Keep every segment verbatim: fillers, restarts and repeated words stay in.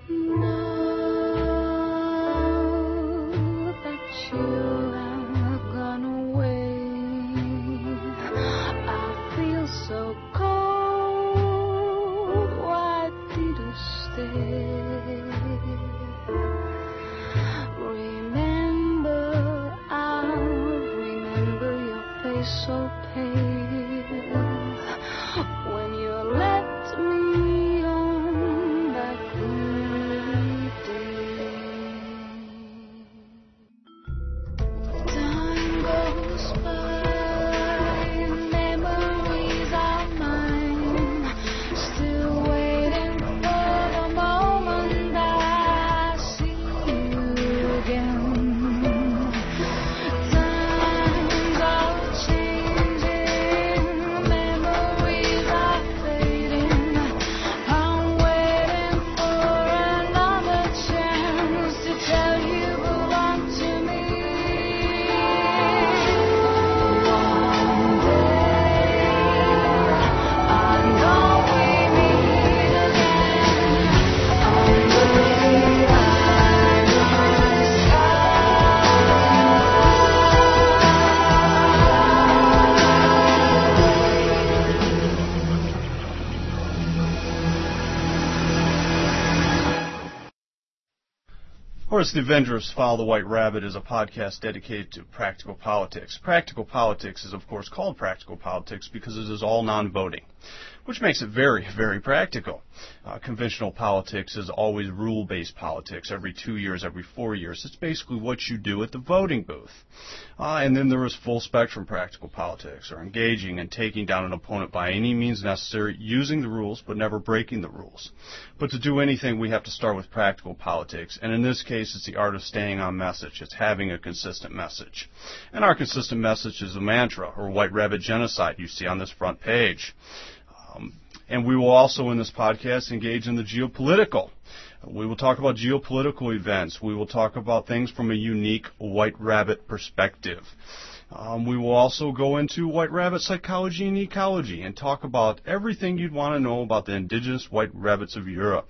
Horace the Avenger's Follow the White Rabbit is a podcast dedicated to practical politics. Practical politics is, of course, called practical politics because it is all non-voting, which makes it very, very practical. Uh, conventional politics is always rule-based politics, every two years, every four years. It's basically what you do at the voting booth. Uh, and then there is full-spectrum practical politics, or engaging and taking down an opponent by any means necessary, using the rules but never breaking the rules. But to do anything, we have to start with practical politics, and in this case, it's the art of staying on message. It's having a consistent message. And our consistent message is the mantra, or White Rabbit Genocide, you see on this front page. Um, and we will also, in this podcast, engage in the geopolitical. We will talk about geopolitical events. We will talk about things from a unique White Rabbit perspective. Um, we will also go into White Rabbit psychology and ecology and talk about everything you'd want to know about the indigenous White Rabbits of Europe.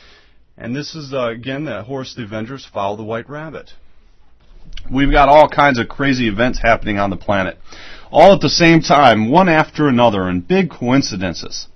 And this is, uh, again, the Horace the Avenger's Follow the White Rabbit. We've got all kinds of crazy events happening on the planet, all at the same time, one after another, and big coincidences.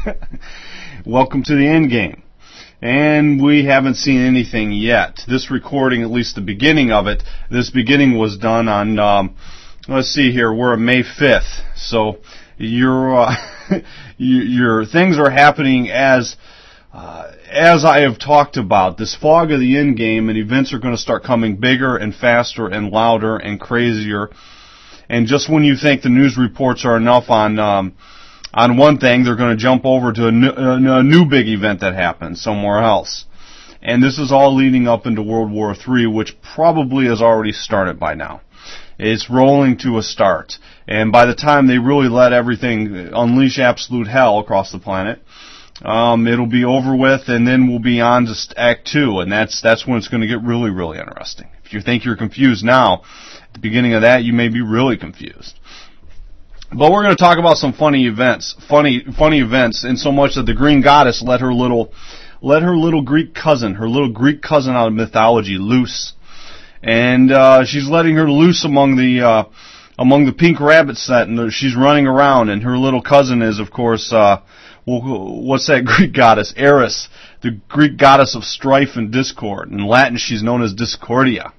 Welcome to the end game. And we haven't seen anything yet. This recording, at least the beginning of it, this beginning was done on, um, let's see here, we're on May fifth. So your, uh, your things are happening as Uh, as I have talked about, this fog of the end game, and events are going to start coming bigger and faster and louder and crazier. And just when you think the news reports are enough on um, on one thing, they're going to jump over to a new, a new big event that happens somewhere else. And this is all leading up into World War Three, which probably has already started by now. It's rolling to a start. And by the time they really let everything unleash absolute hell across the planet, Um, it'll be over with, and then we'll be on to Act Two, and that's that's when it's going to get really, really interesting. If you think you're confused now, at the beginning of that, you may be really confused. But we're going to talk about some funny events, funny funny events, in so much that the Green Goddess let her little let her little Greek cousin, her little Greek cousin out of mythology, loose, and uh, she's letting her loose among the uh, among the Pink Rabbit set, and she's running around, and her little cousin is, of course. Uh, Well, what's that Greek goddess? Eris, the Greek goddess of strife and discord. In Latin, she's known as Discordia.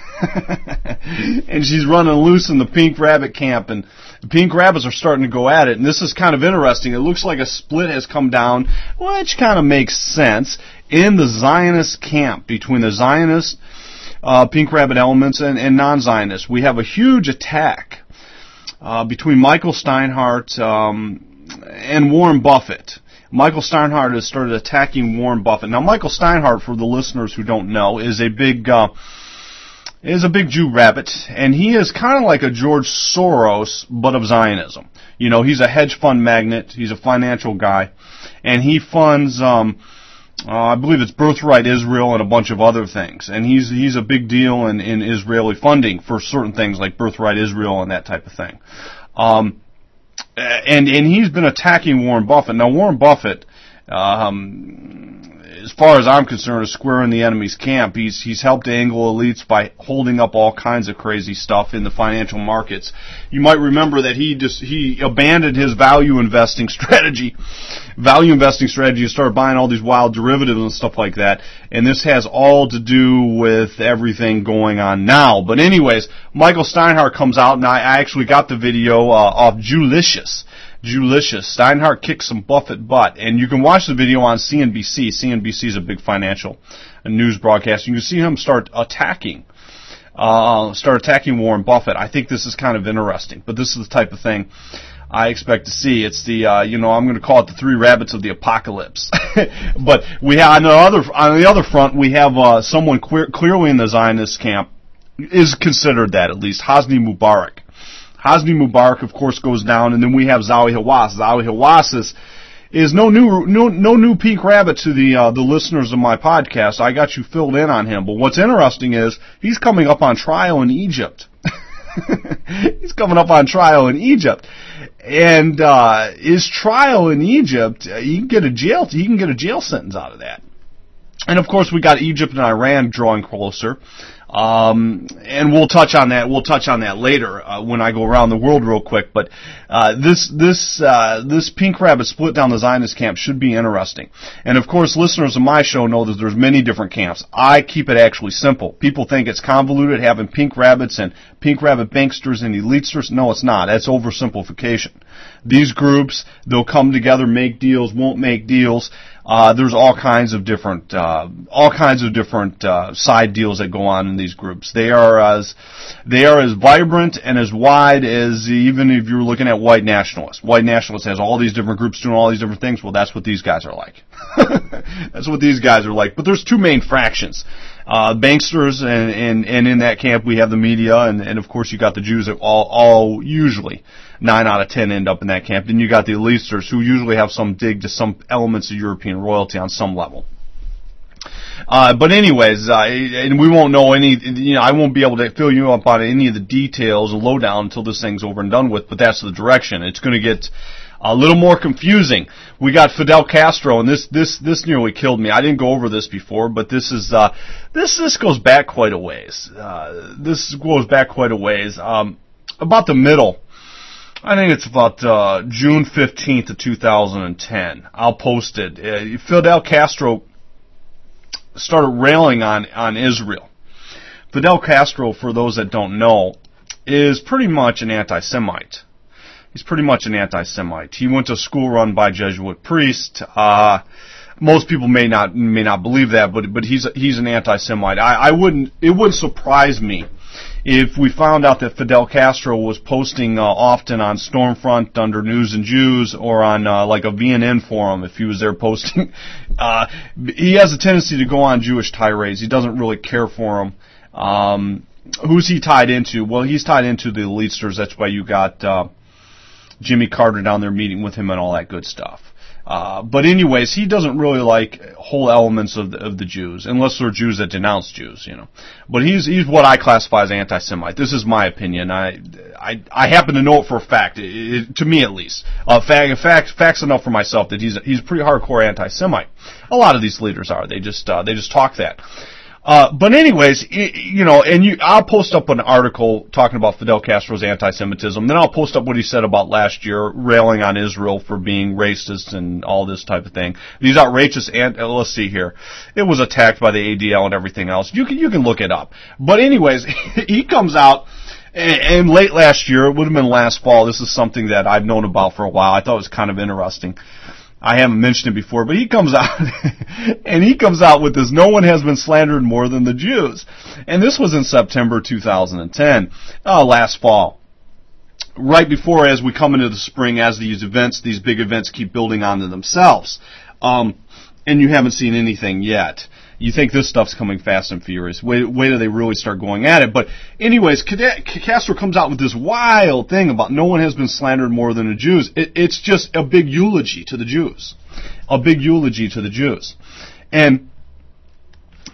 And she's running loose in the Pink Rabbit camp, and the Pink Rabbits are starting to go at it. And this is kind of interesting. It looks like a split has come down, which kind of makes sense, in the Zionist camp, between the Zionist uh, Pink Rabbit elements and, and non-Zionists. We have a huge attack uh, between Michael Steinhardt um and Warren Buffett. Michael Steinhardt has started attacking Warren Buffett. Now, Michael Steinhardt, for the listeners who don't know, is a big uh, is a big Jew rabbit, and he is kind of like a George Soros, but of Zionism. You know, he's a hedge fund magnate. He's a financial guy, and he funds, um, uh, I believe it's Birthright Israel and a bunch of other things. And he's he's a big deal in, in Israeli funding for certain things like Birthright Israel and that type of thing. Um, And and he's been attacking Warren Buffett. Now, Warren Buffett um, as far as I'm concerned, is squaring the enemy's camp. He's he's helped angle elites by holding up all kinds of crazy stuff in the financial markets. You might remember that he just he abandoned his value investing strategy. Value investing strategy, you started buying all these wild derivatives and stuff like that. And this has all to do with everything going on now. But anyways, Michael Steinhardt comes out, and I, I actually got the video uh, off Jewlicious. Jewlicious. Steinhardt kicks some Buffett butt. And you can watch the video on C N B C. C N B C is a big financial news broadcast. You can see him start attacking, uh, start attacking Warren Buffett. I think this is kind of interesting. But this is the type of thing I expect to see. It's the, uh, you know, I'm going to call it the three rabbits of the apocalypse. But we have, on the other, on the other front, we have, uh, someone clear, clearly in the Zionist camp, is considered that at least, Hosni Mubarak. Hosni Mubarak, of course, goes down, and then we have Zawi Hawass. Zawi Hawass is, is no new, no, no new pink rabbit to the, uh, the listeners of my podcast. I got you filled in on him. But what's interesting is, he's coming up on trial in Egypt. He's coming up on trial in Egypt. And uh, his trial in Egypt, uh, he can get a jail. He can get a jail sentence out of that. And of course, we got Egypt and Iran drawing closer. Um, and we'll touch on that. We'll touch on that later uh, when I go around the world real quick. But uh, this this uh, this pink rabbit split down the Zionist camp should be interesting. And of course, listeners of my show know that there's many different camps. I keep it actually simple. People think it's convoluted having pink rabbits and pink rabbit banksters and elitesters. No, it's not. That's oversimplification. These groups, they'll come together, make deals, won't make deals. Uh, there's all kinds of different, uh, all kinds of different, uh, side deals that go on in these groups. They are as, they are as vibrant and as wide as even if you're looking at white nationalists. White nationalists has all these different groups doing all these different things. Well, that's what these guys are like. That's what these guys are like. But there's two main fractions. Uh, banksters, and, and, and in that camp we have the media, and, and of course you got the Jews that all, all usually, nine out of ten end up in that camp. Then you got the elitisters who usually have some dig to some elements of European royalty on some level. Uh, but anyways, uh, and we won't know any, you know, I won't be able to fill you up on any of the details or lowdown until this thing's over and done with, but that's the direction. It's going to get a little more confusing. We got Fidel Castro, and this, this, this nearly killed me. I didn't go over this before, but this is, uh, this, this goes back quite a ways. Uh, this goes back quite a ways. Um, about the middle, I think it's about, uh, June fifteenth of two thousand ten. I'll post it. Uh, Fidel Castro started railing on, on Israel. Fidel Castro, for those that don't know, is pretty much an anti-Semite. He's pretty much an anti-Semite. He went to a school run by Jesuit priests. Uh, most people may not may not believe that, but but he's he's an anti-Semite. I, I wouldn't. It wouldn't surprise me if we found out that Fidel Castro was posting uh, often on Stormfront under News and Jews or on uh, like a V N N forum. If he was there posting, uh, he has a tendency to go on Jewish tirades. He doesn't really care for them. Um, who's he tied into? Well, he's tied into the elitesters. That's why you got Uh, Jimmy Carter down there meeting with him and all that good stuff. Uh, but anyways, he doesn't really like whole elements of the, of the Jews, unless they're Jews that denounce Jews, you know. But he's he's what I classify as anti-Semite. This is my opinion. I I, I happen to know it for a fact, it, it, to me at least. Uh, fact, fact, facts enough for myself that he's he's a pretty hardcore anti-Semite. A lot of these leaders are. They just uh, they just talk that. Uh, but anyways, you know, and you, I'll post up an article talking about Fidel Castro's anti-Semitism. Then I'll post up what he said about last year, railing on Israel for being racist and all this type of thing. These outrageous, and let's see here, it was attacked by the A D L and everything else. You can you can look it up. But anyways, he comes out, and, and late last year, it would have been last fall. This is something that I've known about for a while. I thought it was kind of interesting. I haven't mentioned it before, but he comes out, and he comes out with this, no one has been slandered more than the Jews. And this was in September two thousand ten, uh, last fall. Right before, as we come into the spring, as these events, these big events keep building onto themselves. Um, and you haven't seen anything yet. You think this stuff's coming fast and furious. Wait, wait till they really start going at it. But anyways, Castro comes out with this wild thing about no one has been slandered more than the Jews. It, it's just a big eulogy to the Jews. A big eulogy to the Jews. And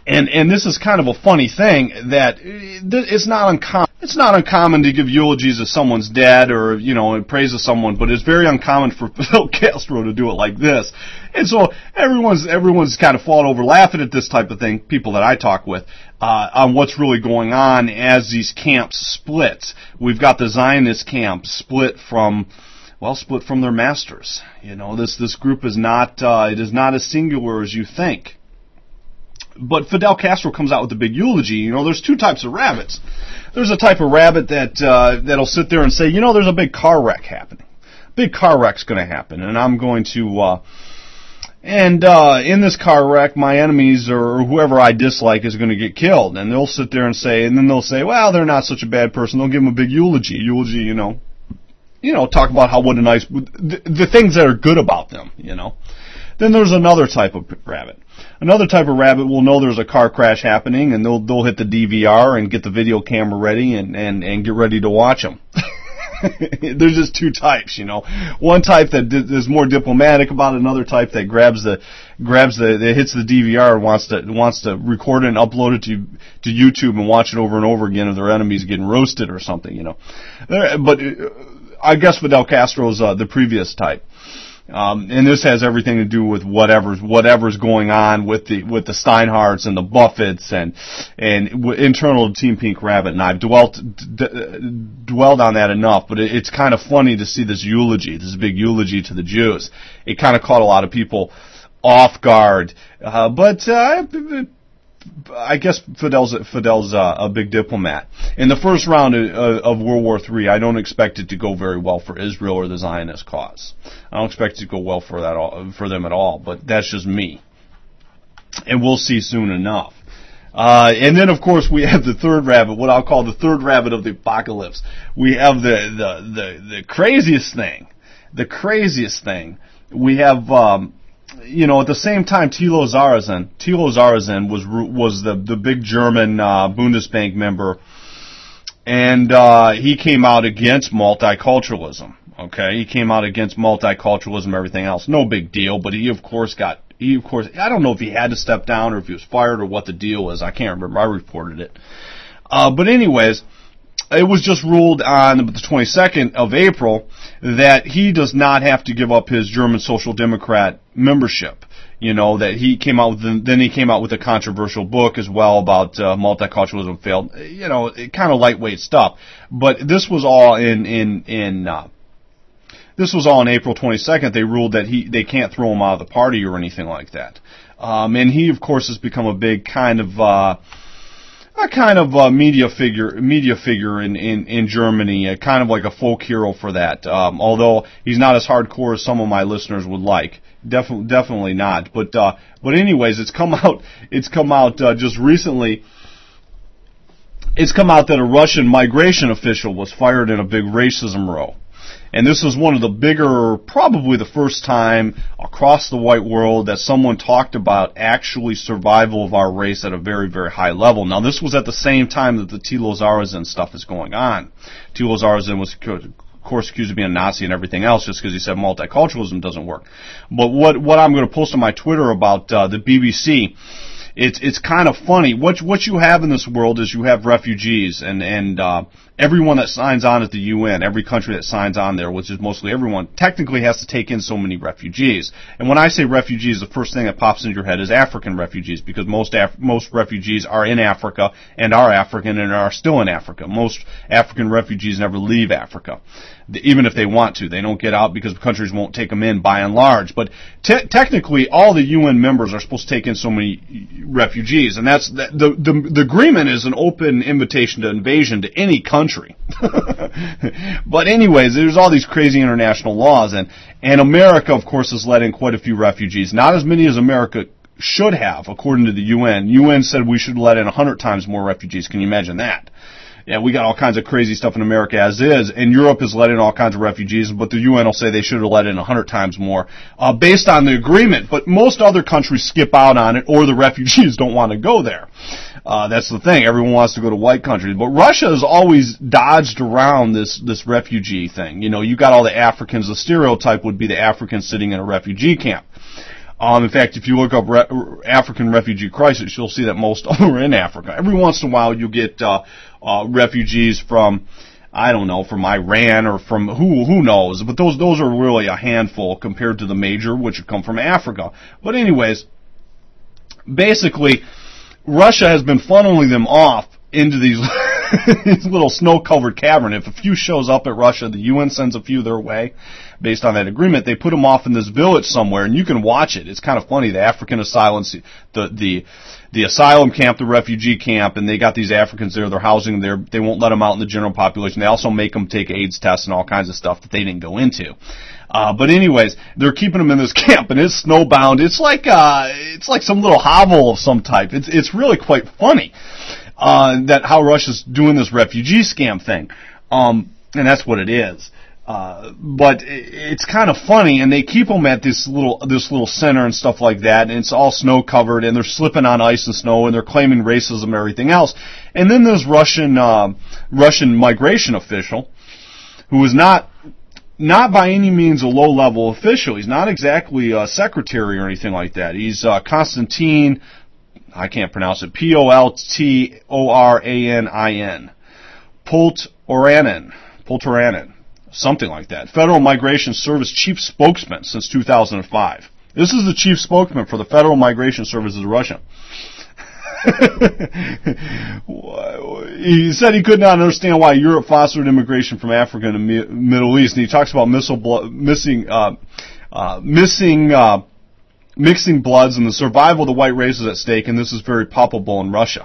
And and this is kind of a funny thing that it's not uncommon. It's not uncommon to give eulogies if someone's dead or, you know, and praise of someone, but it's very uncommon for Fidel Castro to do it like this. And so everyone's everyone's kind of fallen over laughing at this type of thing, people that I talk with, uh, on what's really going on as these camps split. We've got the Zionist camp split from, well, split from their masters. You know, this this group is not, uh, it is not as singular as you think. But Fidel Castro comes out with a big eulogy. You know, there's two types of rabbits. There's a type of rabbit that uh, that'll sit there and say, you know, there's a big car wreck happening. Big car wreck's going to happen, and I'm going to, uh, and uh, in this car wreck, my enemies or whoever I dislike is going to get killed. And they'll sit there and say, and then they'll say, well, they're not such a bad person. They'll give them a big eulogy. Eulogy, you know, you know, talk about how what a nice, the, the things that are good about them, you know. Then there's another type of rabbit. Another type of rabbit will know there's a car crash happening, and they'll they'll hit the D V R and get the video camera ready and, and, and get ready to watch them. There's just two types, you know. One type that is more diplomatic about it, another type that grabs the grabs the that hits the D V R and wants to wants to record it and upload it to to YouTube and watch it over and over again if their enemy's getting roasted or something, you know. But I guess Fidel Castro's uh, the previous type. Um, and this has everything to do with whatever's whatever's going on with the with the Steinhardts and the Buffetts and and w- internal to Team Pink Rabbit. And I've dwelt d- dwelled on that enough. But it, it's kind of funny to see this eulogy, this big eulogy to the Jews. It kind of caught a lot of people off guard. Uh, but uh, I guess Fidel's Fidel's uh, a big diplomat. In the first round of, of World War Three, I don't expect it to go very well for Israel or the Zionist cause. I don't expect it to go well for that all, for them at all. But that's just me, and we'll see soon enough. Uh, and then, of course, we have the third rabbit, what I'll call the third rabbit of the apocalypse. We have the the the, the craziest thing, the craziest thing. We have. Um, You know, at the same time, Thilo Sarrazin, Thilo Sarrazin was was the the big German uh, Bundesbank member, and uh, he came out against multiculturalism. Okay, he came out against multiculturalism, everything else. No big deal, but he of course got he of course I don't know if he had to step down or if he was fired or what the deal was. I can't remember. I reported it, uh, but anyways. It was just ruled on the twenty-second of April that he does not have to give up his German Social Democrat membership. You know, that he came out with, then he came out with a controversial book as well about uh, multiculturalism failed. You know, kind of lightweight stuff. But this was all in, in, in, uh, this was all on April twenty-second. They ruled that he, they can't throw him out of the party or anything like that. Um, and he, of course, has become a big kind of, uh, a kind of uh, media figure, media figure in, in, in Germany, a kind of like a folk hero for that. Um, although he's not as hardcore as some of my listeners would like, definitely, definitely not. But, uh, but anyways, it's come out, it's come out uh, just recently. It's come out that a Russian migration official was fired in a big racism row. And this is one of the bigger, probably the first time across the white world that someone talked about actually survival of our race at a very, very high level. Now, this was at the same time that the Thilo Sarrazin stuff is going on. Thilo Sarrazin was, of course, accused of being a Nazi and everything else just because he said multiculturalism doesn't work. But what, what I'm going to post on my Twitter about uh, the B B C, it's it's kind of funny. What what you have in this world is you have refugees and and uh, everyone that signs on at the U N, every country that signs on there, which is mostly everyone, technically has to take in so many refugees. And when I say refugees, the first thing that pops into your head is African refugees, because most Af- most refugees are in Africa and are African and are still in Africa. Most African refugees never leave Africa, even if they want to. They don't get out because countries won't take them in by and large. But te- technically, all the U N members are supposed to take in so many refugees, and that's the, the the agreement is an open invitation to invasion to any country. But anyways, there's all these crazy international laws, and and America, of course, has let in quite a few refugees. Not as many as America should have, according to the U N. U N said we should let in one hundred times more refugees. Can you imagine that? Yeah, we got all kinds of crazy stuff in America as is, and Europe has let in all kinds of refugees, but the U N will say they should have let in one hundred times more, uh, based on the agreement. But most other countries skip out on it, or the refugees don't want to go there. Uh, that's the thing. Everyone wants to go to white countries. But Russia has always dodged around this, this refugee thing. You know, you got all the Africans. The stereotype would be the Africans sitting in a refugee camp. Um, in fact, if you look up re- African refugee crisis, you'll see that most of them are in Africa. Every once in a while, you get uh, uh, refugees from, I don't know, from Iran or from who who knows. But those those are really a handful compared to the major, which have come from Africa. But anyways, basically, Russia has been funneling them off into these these little snow-covered cavern. If a few shows up at Russia, the U N sends a few their way. Based on that agreement, they put them off in this village somewhere, and you can watch it. It's kind of funny. The African asylum, the the the asylum camp, the refugee camp, and they got these Africans there. They're housing them there. They won't let them out in the general population. They also make them take AIDS tests and all kinds of stuff that they didn't go into. Uh, but anyways, they're keeping them in this camp, and it's snowbound. It's like uh, it's like some little hovel of some type. It's it's really quite funny uh, that how Russia's doing this refugee scam thing, um, and that's what it is. Uh, but it's kind of funny, and they keep them at this little this little center and stuff like that, and it's all snow covered, and they're slipping on ice and snow, and they're claiming racism and everything else. And then there's Russian uh, Russian migration official, who is not not by any means a low level official. He's not exactly a secretary or anything like that. He's uh, Konstantin, I can't pronounce it, P O L T O R A N I N, Poltoranin, Poltoranin. Something like that. Federal Migration Service Chief Spokesman since two thousand five. This is the Chief Spokesman for the Federal Migration Service of Russia. He said he could not understand why Europe fostered immigration from Africa and the Middle East, and he talks about missile, missing, uh, uh, missing, uh, mixing bloods, and the survival of the white race is at stake, and this is very palpable in Russia.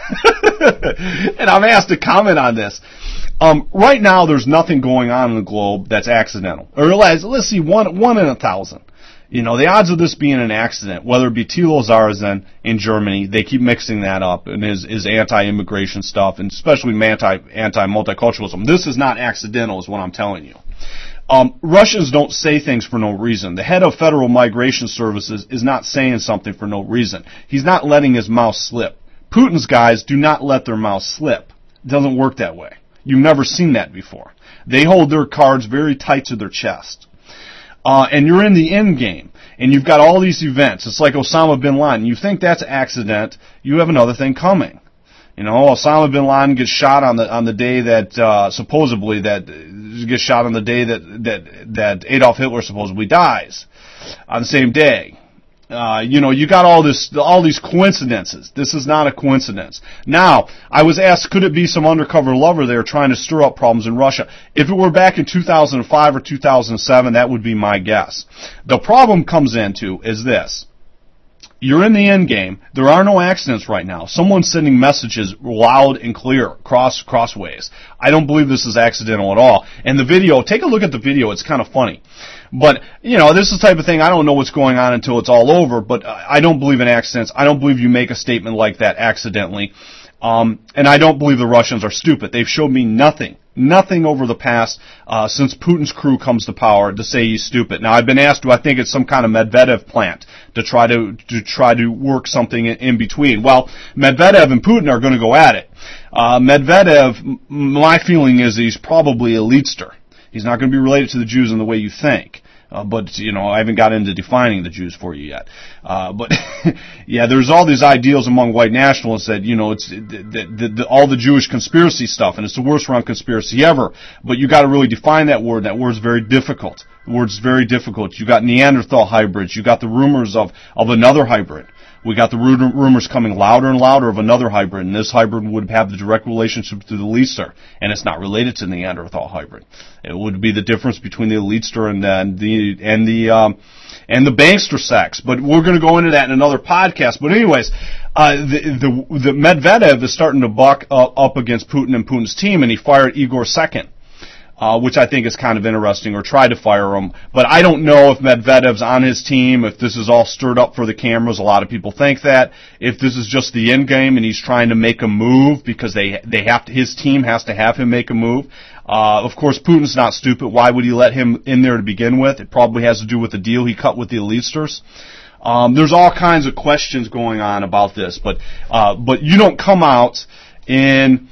And I'm asked to comment on this. Um, right now, there's nothing going on in the globe that's accidental. Or let's, let's see, one one in a thousand. You know, the odds of this being an accident, whether it be Thilo Sarrazin in Germany, they keep mixing that up, and his, his anti-immigration stuff, and especially anti, anti-multiculturalism. This is not accidental, is what I'm telling you. Um, Russians don't say things for no reason. The head of Federal Migration Services is not saying something for no reason. He's not letting his mouth slip. Putin's guys do not let their mouth slip. It doesn't work that way. You've never seen that before. They hold their cards very tight to their chest. Uh, and you're in the end game, and you've got all these events. It's like Osama bin Laden. You think that's an accident, you have another thing coming. You know, Osama bin Laden gets shot on the on the day that uh, supposedly that gets shot on the day that that that Adolf Hitler supposedly dies on the same day. Uh, you know, you got all this, all these coincidences. This is not a coincidence. Now, I was asked, could it be some undercover lover there trying to stir up problems in Russia? If it were back in two thousand five or two thousand seven, that would be my guess. The problem comes into is this. You're in the end game. There are no accidents right now. Someone's sending messages loud and clear, cross, crossways. I don't believe this is accidental at all. And the video, take a look at the video. It's kind of funny. But, you know, this is the type of thing, I don't know what's going on until it's all over, but I don't believe in accidents. I don't believe you make a statement like that accidentally. Um, and I don't believe the Russians are stupid. They've showed me nothing, nothing over the past, uh, since Putin's crew comes to power to say he's stupid. Now, I've been asked, do I think it's some kind of Medvedev plant to try to, to try to work something in, in between? Well, Medvedev and Putin are going to go at it. Uh, Medvedev, my feeling is he's probably a elitester. He's not going to be related to the Jews in the way you think. Uh, but, you know, I haven't got into defining the Jews for you yet. Uh, but, yeah, there's all these ideals among white nationalists that, you know, it's the, the, the, all the Jewish conspiracy stuff, and it's the worst run conspiracy ever. But you got to really define that word. That word's very difficult. The word's very difficult. You got Neanderthal hybrids. You got the rumors of, of another hybrid. We got the rumors coming louder and louder of another hybrid, and this hybrid would have the direct relationship to the Elitster, and it's not related to the Neanderthal hybrid. It would be the difference between the Elitster and, and the and the um, and the Bankster sex. But we're going to go into that in another podcast. But anyways, uh, the, the the Medvedev is starting to buck uh, up against Putin and Putin's team, and he fired Igor Second. Uh, which I think is kind of interesting, or tried to fire him. But I don't know if Medvedev's on his team, if this is all stirred up for the cameras. A lot of people think that. If this is just the end game and he's trying to make a move because they they have to, his team has to have him make a move. Uh, of course, Putin's not stupid. Why would he let him in there to begin with? It probably has to do with the deal he cut with the Elitsters. Um, there's all kinds of questions going on about this, but uh, but you don't come out in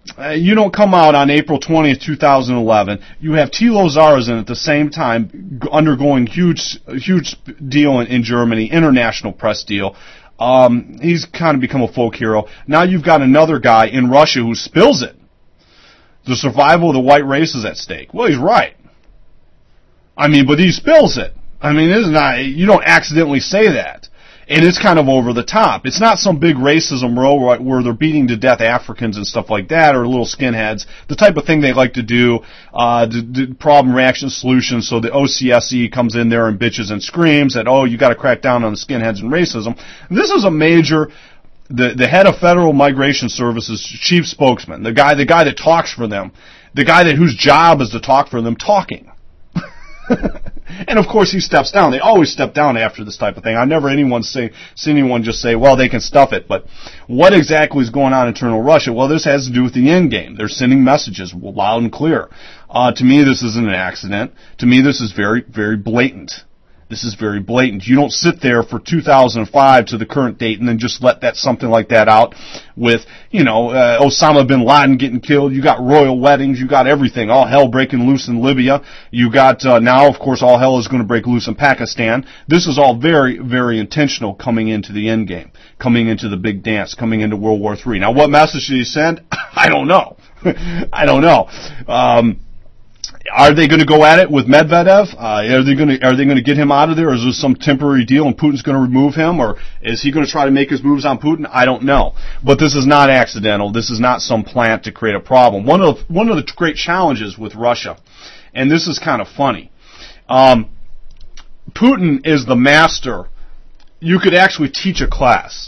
uh, you don't come out on April twentieth, two thousand eleven. You have Thilo Sarrazin at the same time undergoing huge, huge deal in, in Germany, international press deal. Um, he's kind of become a folk hero. Now you've got another guy in Russia who spills it. The survival of the white race is at stake. Well, he's right. I mean, but he spills it. I mean, it's not, you don't accidentally say that. And it's kind of over the top. It's not some big racism row where they're beating to death Africans and stuff like that, or little skinheads. The type of thing they like to do, uh, the, the problem, reaction, solution. So the O C S E comes in there and bitches and screams that, oh, you got to crack down on the skinheads and racism. This is a major, the the head of Federal Migration Services, chief spokesman, the guy, the guy that talks for them, the guy that whose job is to talk for them, talking. And of course he steps down. They always step down after this type of thing. I've never anyone say, seen anyone just say, well, they can stuff it. But what exactly is going on in internal Russia? Well, this has to do with the end game. They're sending messages loud and clear. Uh, to me, this isn't an accident. To me, this is very, very blatant. This is very blatant. You don't sit there for two thousand five to the current date and then just let that something like that out with, you know, uh, Osama bin Laden getting killed. You got royal weddings. You got everything. All hell breaking loose in Libya. You got, uh, now, of course, all hell is going to break loose in Pakistan. This is all very, very intentional coming into the end game, coming into the big dance, coming into World War Three. Now, what message did he send? I don't know. I don't know. Um, Are they going to go at it with Medvedev? Uh, are they going to are they going to get him out of there, or is this some temporary deal and Putin's going to remove him, or is he going to try to make his moves on Putin? I don't know. But this is not accidental. This is not some plant to create a problem. One of one of the great challenges with Russia, and this is kind of funny, um, Putin is the master. You could actually teach a class.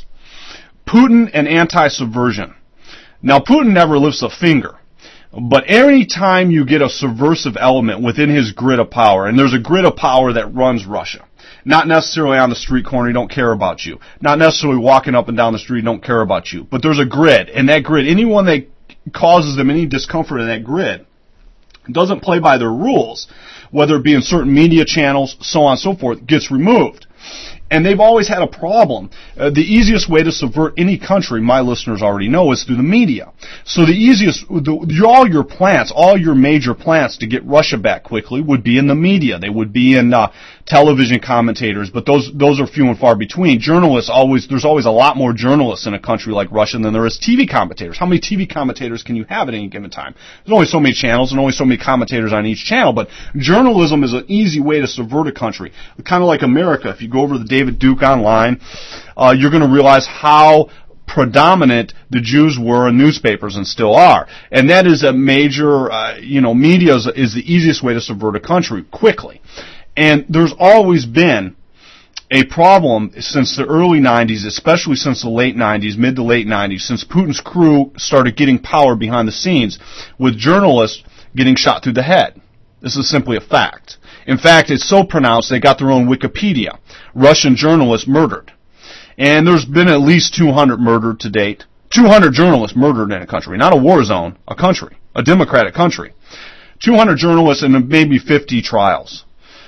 Putin and anti-subversion. Now, Putin never lifts a finger. But any time you get a subversive element within his grid of power, and there's a grid of power that runs Russia, not necessarily on the street corner, he don't care about you. Not necessarily walking up and down the street, don't care about you. But there's a grid, and that grid, anyone that causes them any discomfort in that grid doesn't play by their rules, whether it be in certain media channels, so on and so forth, gets removed. And they've always had a problem. Uh, the easiest way to subvert any country, my listeners already know, is through the media. So the easiest, the, all your plants, all your major plants to get Russia back quickly would be in the media. They would be in uh, television commentators, but those those are few and far between. Journalists always, there's always a lot more journalists in a country like Russia than there is T V commentators. How many T V commentators can you have at any given time? There's only so many channels and only so many commentators on each channel, but journalism is an easy way to subvert a country. Kind of like America. If you go over to David Duke online, uh, you're going to realize how predominant the Jews were in newspapers and still are. And that is a major, uh, you know, media is, is the easiest way to subvert a country quickly. And there's always been a problem since the early nineties, especially since the late nineties, mid to late nineties, since Putin's crew started getting power behind the scenes, with journalists getting shot through the head. This is simply a fact. In fact, it's so pronounced they got their own Wikipedia. Russian journalists murdered. And there's been at least two hundred murdered to date. two hundred journalists murdered in a country. Not a war zone, a country. A democratic country. two hundred journalists and maybe fifty trials.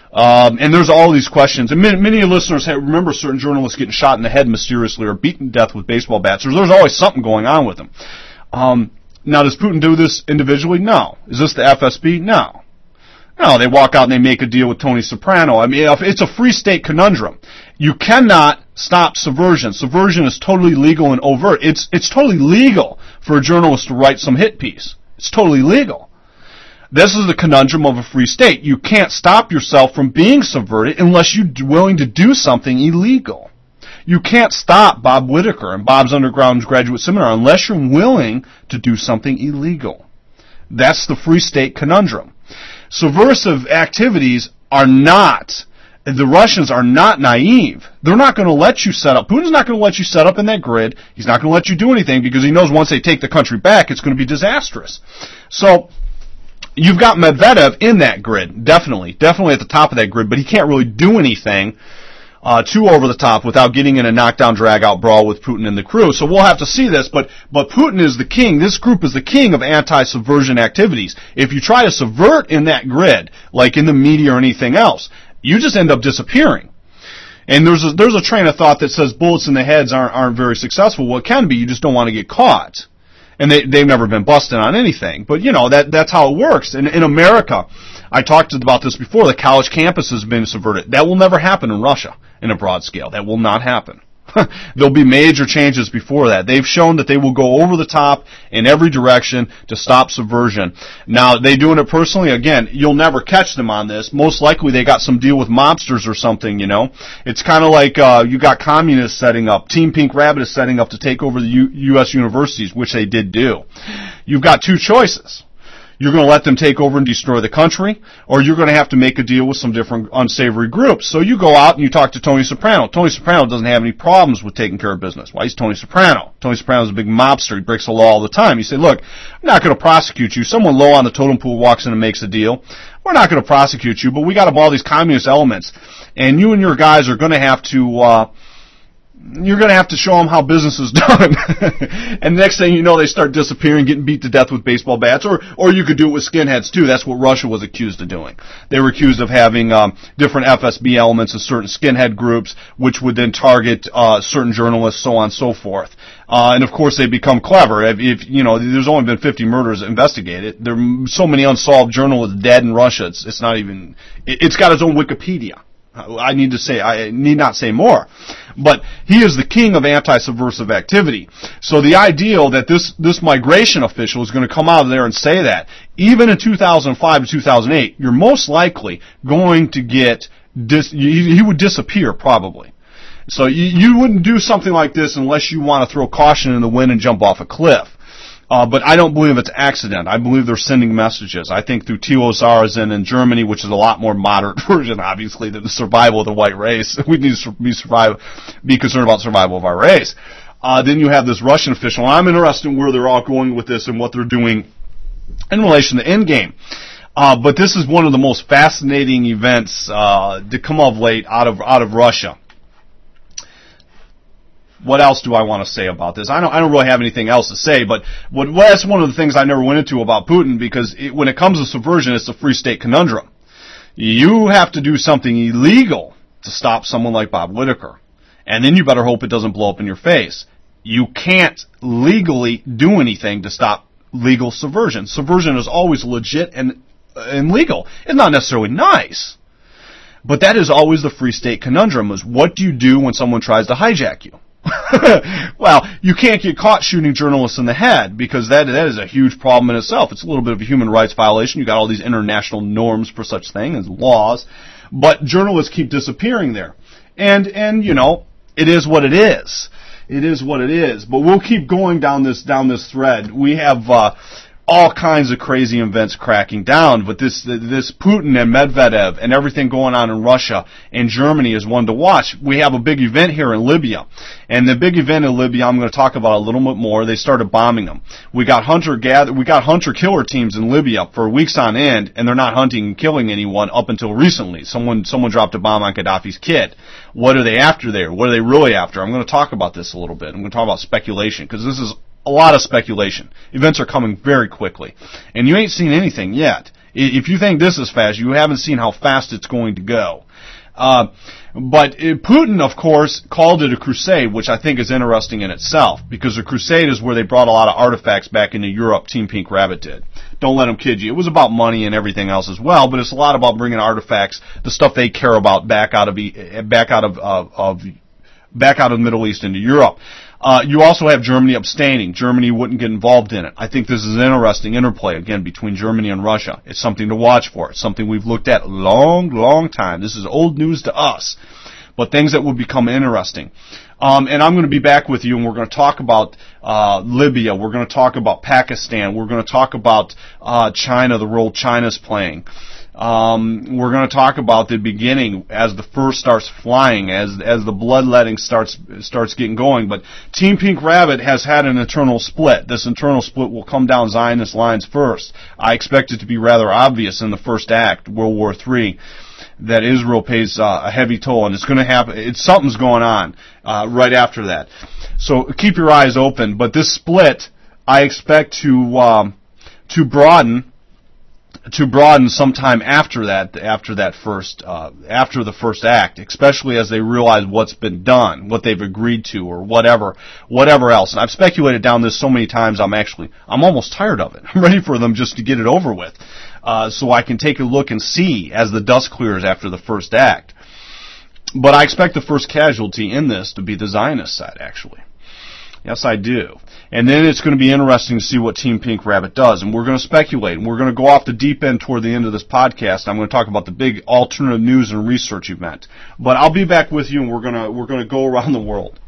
Um, and there's all these questions. And many, many listeners have, remember certain journalists getting shot in the head mysteriously or beaten to death with baseball bats. There's, there's always something going on with them. Um, now, does Putin do this individually? No. Is this the F S B? No. No, they walk out and they make a deal with Tony Soprano. I mean, it's a free state conundrum. You cannot stop subversion. Subversion is totally legal and overt. It's it's totally legal for a journalist to write some hit piece. It's totally legal. This is the conundrum of a free state. You can't stop yourself from being subverted unless you're willing to do something illegal. You can't stop Bob Whitaker and Bob's Underground Graduate Seminar unless you're willing to do something illegal. That's the free state conundrum. Subversive activities are not, the Russians are not naive. They're not going to let you set up, Putin's not going to let you set up in that grid. He's not going to let you do anything because he knows once they take the country back, it's going to be disastrous. So, you've got Medvedev in that grid, definitely, definitely at the top of that grid, but he can't really do anything uh, too over the top without getting in a knockdown, drag-out brawl with Putin and the crew. So we'll have to see this, but but Putin is the king. This group is the king of anti-subversion activities. If you try to subvert in that grid, like in the media or anything else, you just end up disappearing. And there's a, there's a train of thought that says bullets in the heads aren't aren't very successful. Well, it can be. You just don't want to get caught. And they, they've never been busted on anything. But, you know, that that's how it works. In, in America, I talked about this before, the college campus has been subverted. That will never happen in Russia in a broad scale. That will not happen. There'll be major changes before that. They've shown that they will go over the top in every direction to stop subversion. Now, they doing it personally, again, you'll never catch them on this. Most likely they got some deal with mobsters or something, you know. It's kind of like uh, you got communists setting up. Team Pink Rabbit is setting up to take over the U- U.S. universities, which they did do. You've got two choices. You're going to let them take over and destroy the country, or you're going to have to make a deal with some different unsavory groups. So you go out and you talk to Tony Soprano. Tony Soprano doesn't have any problems with taking care of business. Why? He's Tony Soprano. Tony Soprano's a big mobster. He breaks the law all the time. You say, look, I'm not going to prosecute you. Someone low on the totem pole walks in and makes a deal. We're not going to prosecute you, but we got all these communist elements, and you and your guys are going to have to, uh, you're going to have to show them how business is done. And the next thing you know, they start disappearing, getting beat to death with baseball bats. Or or you could do it with skinheads, too. That's what Russia was accused of doing. They were accused of having um, different F S B elements in certain skinhead groups, which would then target uh, certain journalists, so on and so forth. Uh, and, of course, they become clever. If, if, you know, there's only been fifty murders investigated. There are so many unsolved journalists dead in Russia, it's, it's not even... It, it's got its own Wikipedia. I need to say, I need not say more. But he is the king of anti-subversive activity. So the ideal that this, this migration official is going to come out of there and say that, even in two thousand five to two thousand eight, you're most likely going to get, dis, he would disappear probably. So you, you wouldn't do something like this unless you want to throw caution in the wind and jump off a cliff. Uh, but I don't believe it's accident. I believe they're sending messages. I think through Thilo Sarrazin in Germany, which is a lot more moderate version, obviously, than the survival of the white race. We need to be survive, be concerned about survival of our race. Uh, then you have this Russian official. And I'm interested in where they're all going with this and what they're doing in relation to Endgame. Uh, but this is one of the most fascinating events uh, to come of late out of out of Russia. What else do I want to say about this? I don't, I don't really have anything else to say, but what, well, that's one of the things I never went into about Putin, because it, when it comes to subversion, it's a free state conundrum. You have to do something illegal to stop someone like Bob Whitaker, and then you better hope it doesn't blow up in your face. You can't legally do anything to stop legal subversion. Subversion is always legit and, and legal. It's not necessarily nice, but that is always the free state conundrum, is what do you do when someone tries to hijack you? Well, you can't get caught shooting journalists in the head, because that that is a huge problem in itself. It's a little bit of a human rights violation. You got all these international norms for such thing as laws, but journalists keep disappearing there. And and you know, it is what it is. It is what it is. But we'll keep going down this down this thread. We have uh, all kinds of crazy events cracking down, but this this Putin and Medvedev and everything going on in Russia and Germany is one to watch. We have a big event here in Libya, and the big event in Libya I'm going to talk about a little bit more. They started bombing them. We got hunter gather we got hunter killer teams in Libya for weeks on end, and they're not hunting and killing anyone up until recently. Someone someone dropped a bomb on Gaddafi's kid. What are they after there? What are they really after? I'm going to talk about this a little bit. I'm going to talk about speculation, because this is a lot of speculation. Events are coming very quickly. And you ain't seen anything yet. If you think this is fast, you haven't seen how fast it's going to go. Uh, but Putin, of course, called it a crusade, which I think is interesting in itself, because a crusade is where they brought a lot of artifacts back into Europe. Team Pink Rabbit did. Don't let them kid you. It was about money and everything else as well, but it's a lot about bringing artifacts, the stuff they care about, back out of back out of, of, of back out of the Middle East into Europe. Uh, you also have Germany abstaining. Germany wouldn't get involved in it. I think this is an interesting interplay, again, between Germany and Russia. It's something to watch for. It's something we've looked at a long, long time. This is old news to us, but things that will become interesting. Um, and I'm going to be back with you, and we're going to talk about uh, Libya. We're going to talk about Pakistan. We're going to talk about uh, China, the role China's playing. Um, we're going to talk about the beginning as the fur starts flying, as as the bloodletting starts starts getting going. But Team Pink Rabbit has had an internal split. This internal split will come down Zionist lines first. I expect it to be rather obvious in the first act, World War Three, that Israel pays uh, a heavy toll, and it's going to happen. It's something's going on uh, right after that. So keep your eyes open. But this split, I expect to um, to broaden to broaden sometime after that, after that first, uh, after the first act, especially as they realize what's been done, what they've agreed to, or whatever, whatever else. And I've speculated down this so many times, I'm actually, I'm almost tired of it. I'm ready for them just to get it over with, uh, so I can take a look and see as the dust clears after the first act. But I expect the first casualty in this to be the Zionist side, actually. Yes, I do. And then it's going to be interesting to see what Team Pink Rabbit does. And we're going to speculate. And we're going to go off the deep end toward the end of this podcast. I'm going to talk about the big alternative news and research event. But I'll be back with you, and we're going to we're going to go around the world.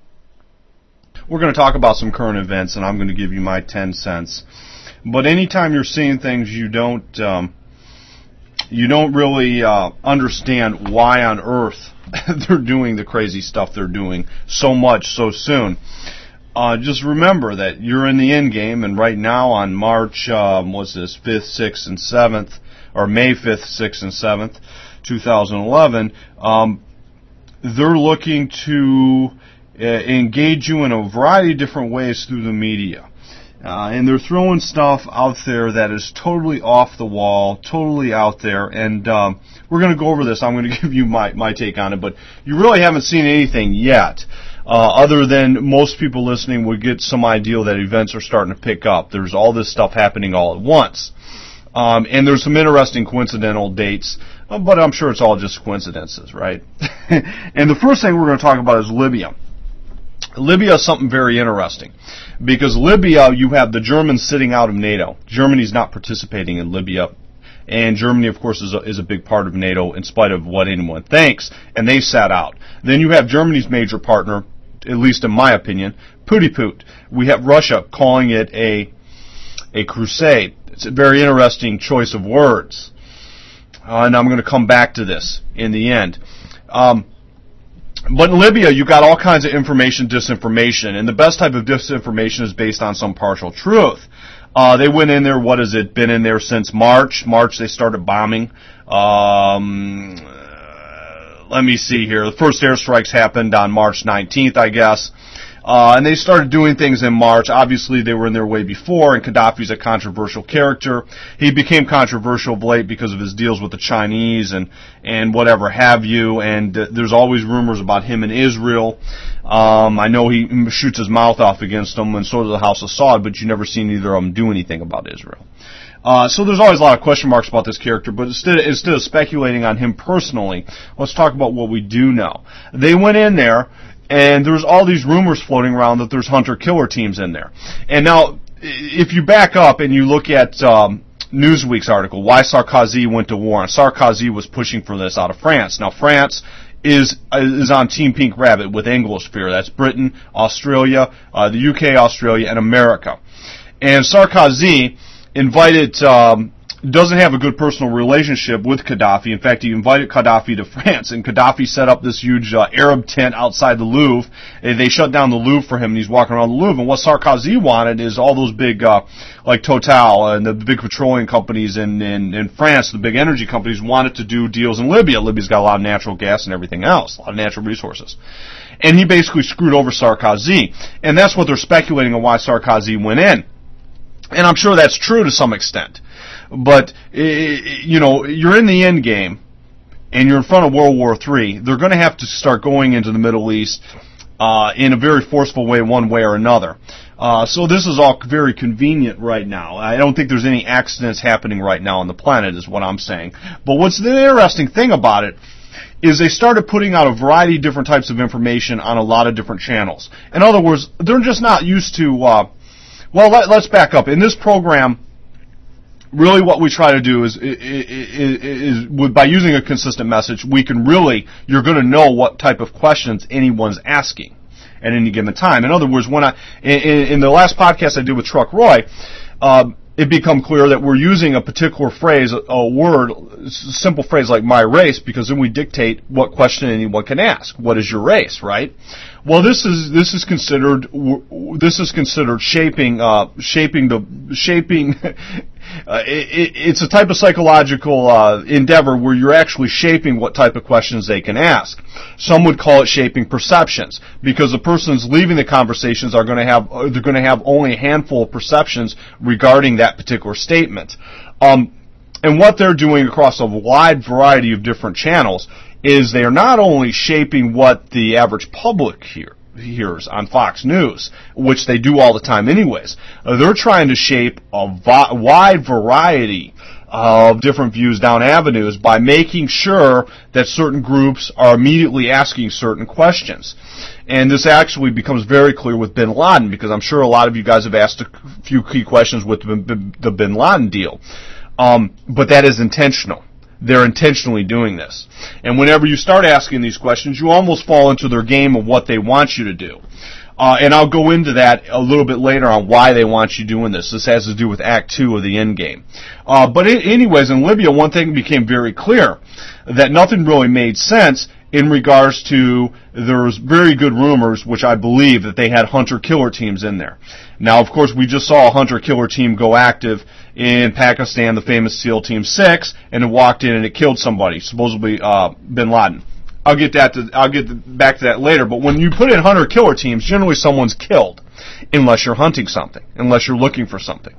We're going to talk about some current events, and I'm going to give you my ten cents. But anytime you're seeing things you don't um, you don't really uh, understand why on earth they're doing the crazy stuff they're doing so much so soon. Uh, just remember that you're in the end game, and right now on March, um, what's this, fifth, sixth, and seventh, or May fifth, sixth, and seventh, two thousand eleven, um, they're looking to uh, engage you in a variety of different ways through the media. Uh, and they're throwing stuff out there that is totally off the wall, totally out there, and um, we're going to go over this. I'm going to give you my, my take on it, but you really haven't seen anything yet. Uh, other than most people listening would get some idea that events are starting to pick up. There's all this stuff happening all at once. Um, and there's some interesting coincidental dates, uh, but I'm sure it's all just coincidences, right? And the first thing we're going to talk about is Libya. Libya is something very interesting, because Libya, you have the Germans sitting out of NATO. Germany's not participating in Libya. And Germany, of course, is a, is a big part of NATO in spite of what anyone thinks, and they sat out. Then you have Germany's major partner, at least in my opinion, Putiput. We have Russia calling it a a crusade. It's a very interesting choice of words. Uh, and I'm going to come back to this in the end. Um, but in Libya, you got all kinds of information, disinformation, and the best type of disinformation is based on some partial truth. Uh, they went in there, what has it been in there since March? March they started bombing. Um, uh, let me see here. The first airstrikes happened on March nineteenth, I guess. Uh, and they started doing things in March. Obviously, they were in their way before, and Gaddafi's a controversial character. He became controversial of late because of his deals with the Chinese and, and whatever have you, and uh, there's always rumors about him in Israel. Um, I know he shoots his mouth off against them, and so does the House of Saud, but you never seen either of them do anything about Israel. Uh, so there's always a lot of question marks about this character, but instead, instead of speculating on him personally, let's talk about what we do know. They went in there, and there's all these rumors floating around that there's hunter-killer teams in there. And now, if you back up and you look at um, Newsweek's article, Why Sarkozy Went to War, and Sarkozy was pushing for this out of France. Now, France is is on Team Pink Rabbit with Anglosphere. That's Britain, Australia, uh, the U K, Australia, and America. And Sarkozy invited... Um, doesn't have a good personal relationship with Gaddafi. In fact, he invited Gaddafi to France, and Gaddafi set up this huge uh, Arab tent outside the Louvre. And they shut down the Louvre for him, and he's walking around the Louvre. And what Sarkozy wanted is all those big, uh, like Total and the big petroleum companies in, in, in France, the big energy companies, wanted to do deals in Libya. Libya's got a lot of natural gas and everything else, a lot of natural resources. And he basically screwed over Sarkozy. And that's what they're speculating on why Sarkozy went in. And I'm sure that's true to some extent. But, you know, you're in the end game, and you're in front of World War Three. They're going to have to start going into the Middle East uh, in a very forceful way, one way or another. Uh, so this is all very convenient right now. I don't think there's any accidents happening right now on the planet, is what I'm saying. But what's the interesting thing about it is they started putting out a variety of different types of information on a lot of different channels. In other words, they're just not used to... Uh, well, let, let's back up. In this program... Really what we try to do is, is, is, is, by using a consistent message, we can really, you're going to know what type of questions anyone's asking at any given time. In other words, when I, in, in the last podcast I did with Truck Roy, uh, it became clear that we're using a particular phrase, a, a word, a simple phrase like my race, because then we dictate what question anyone can ask. What is your race, right? Well, this is this is considered this is considered shaping uh, shaping the shaping. uh, it, it's a type of psychological uh, endeavor where you're actually shaping what type of questions they can ask. Some would call it shaping perceptions, because the persons leaving the conversations are going to have they're going to have only a handful of perceptions regarding that particular statement. Um, and what they're doing across a wide variety of different channels is they are not only shaping what the average public hear, hears on Fox News, which they do all the time anyways. Uh, they're trying to shape a vi- wide variety of different views down avenues by making sure that certain groups are immediately asking certain questions. And this actually becomes very clear with bin Laden, because I'm sure a lot of you guys have asked a few key questions with the bin Laden deal. Um, but that is intentional. They're intentionally doing this. And whenever you start asking these questions, you almost fall into their game of what they want you to do. Uh, and I'll go into that a little bit later on why they want you doing this. This has to do with Act Two of the Endgame. Uh, but it, anyways, in Libya, one thing became very clear, that nothing really made sense in regards to, there was very good rumors, which I believe, that they had hunter-killer teams in there. Now, of course, we just saw a hunter-killer team go active in Pakistan, the famous SEAL Team six, and it walked in and it killed somebody, supposedly uh, bin Laden. I'll get that to, I'll get back to that later. But when you put in hunter-killer teams, generally someone's killed, unless you're hunting something, unless you're looking for something.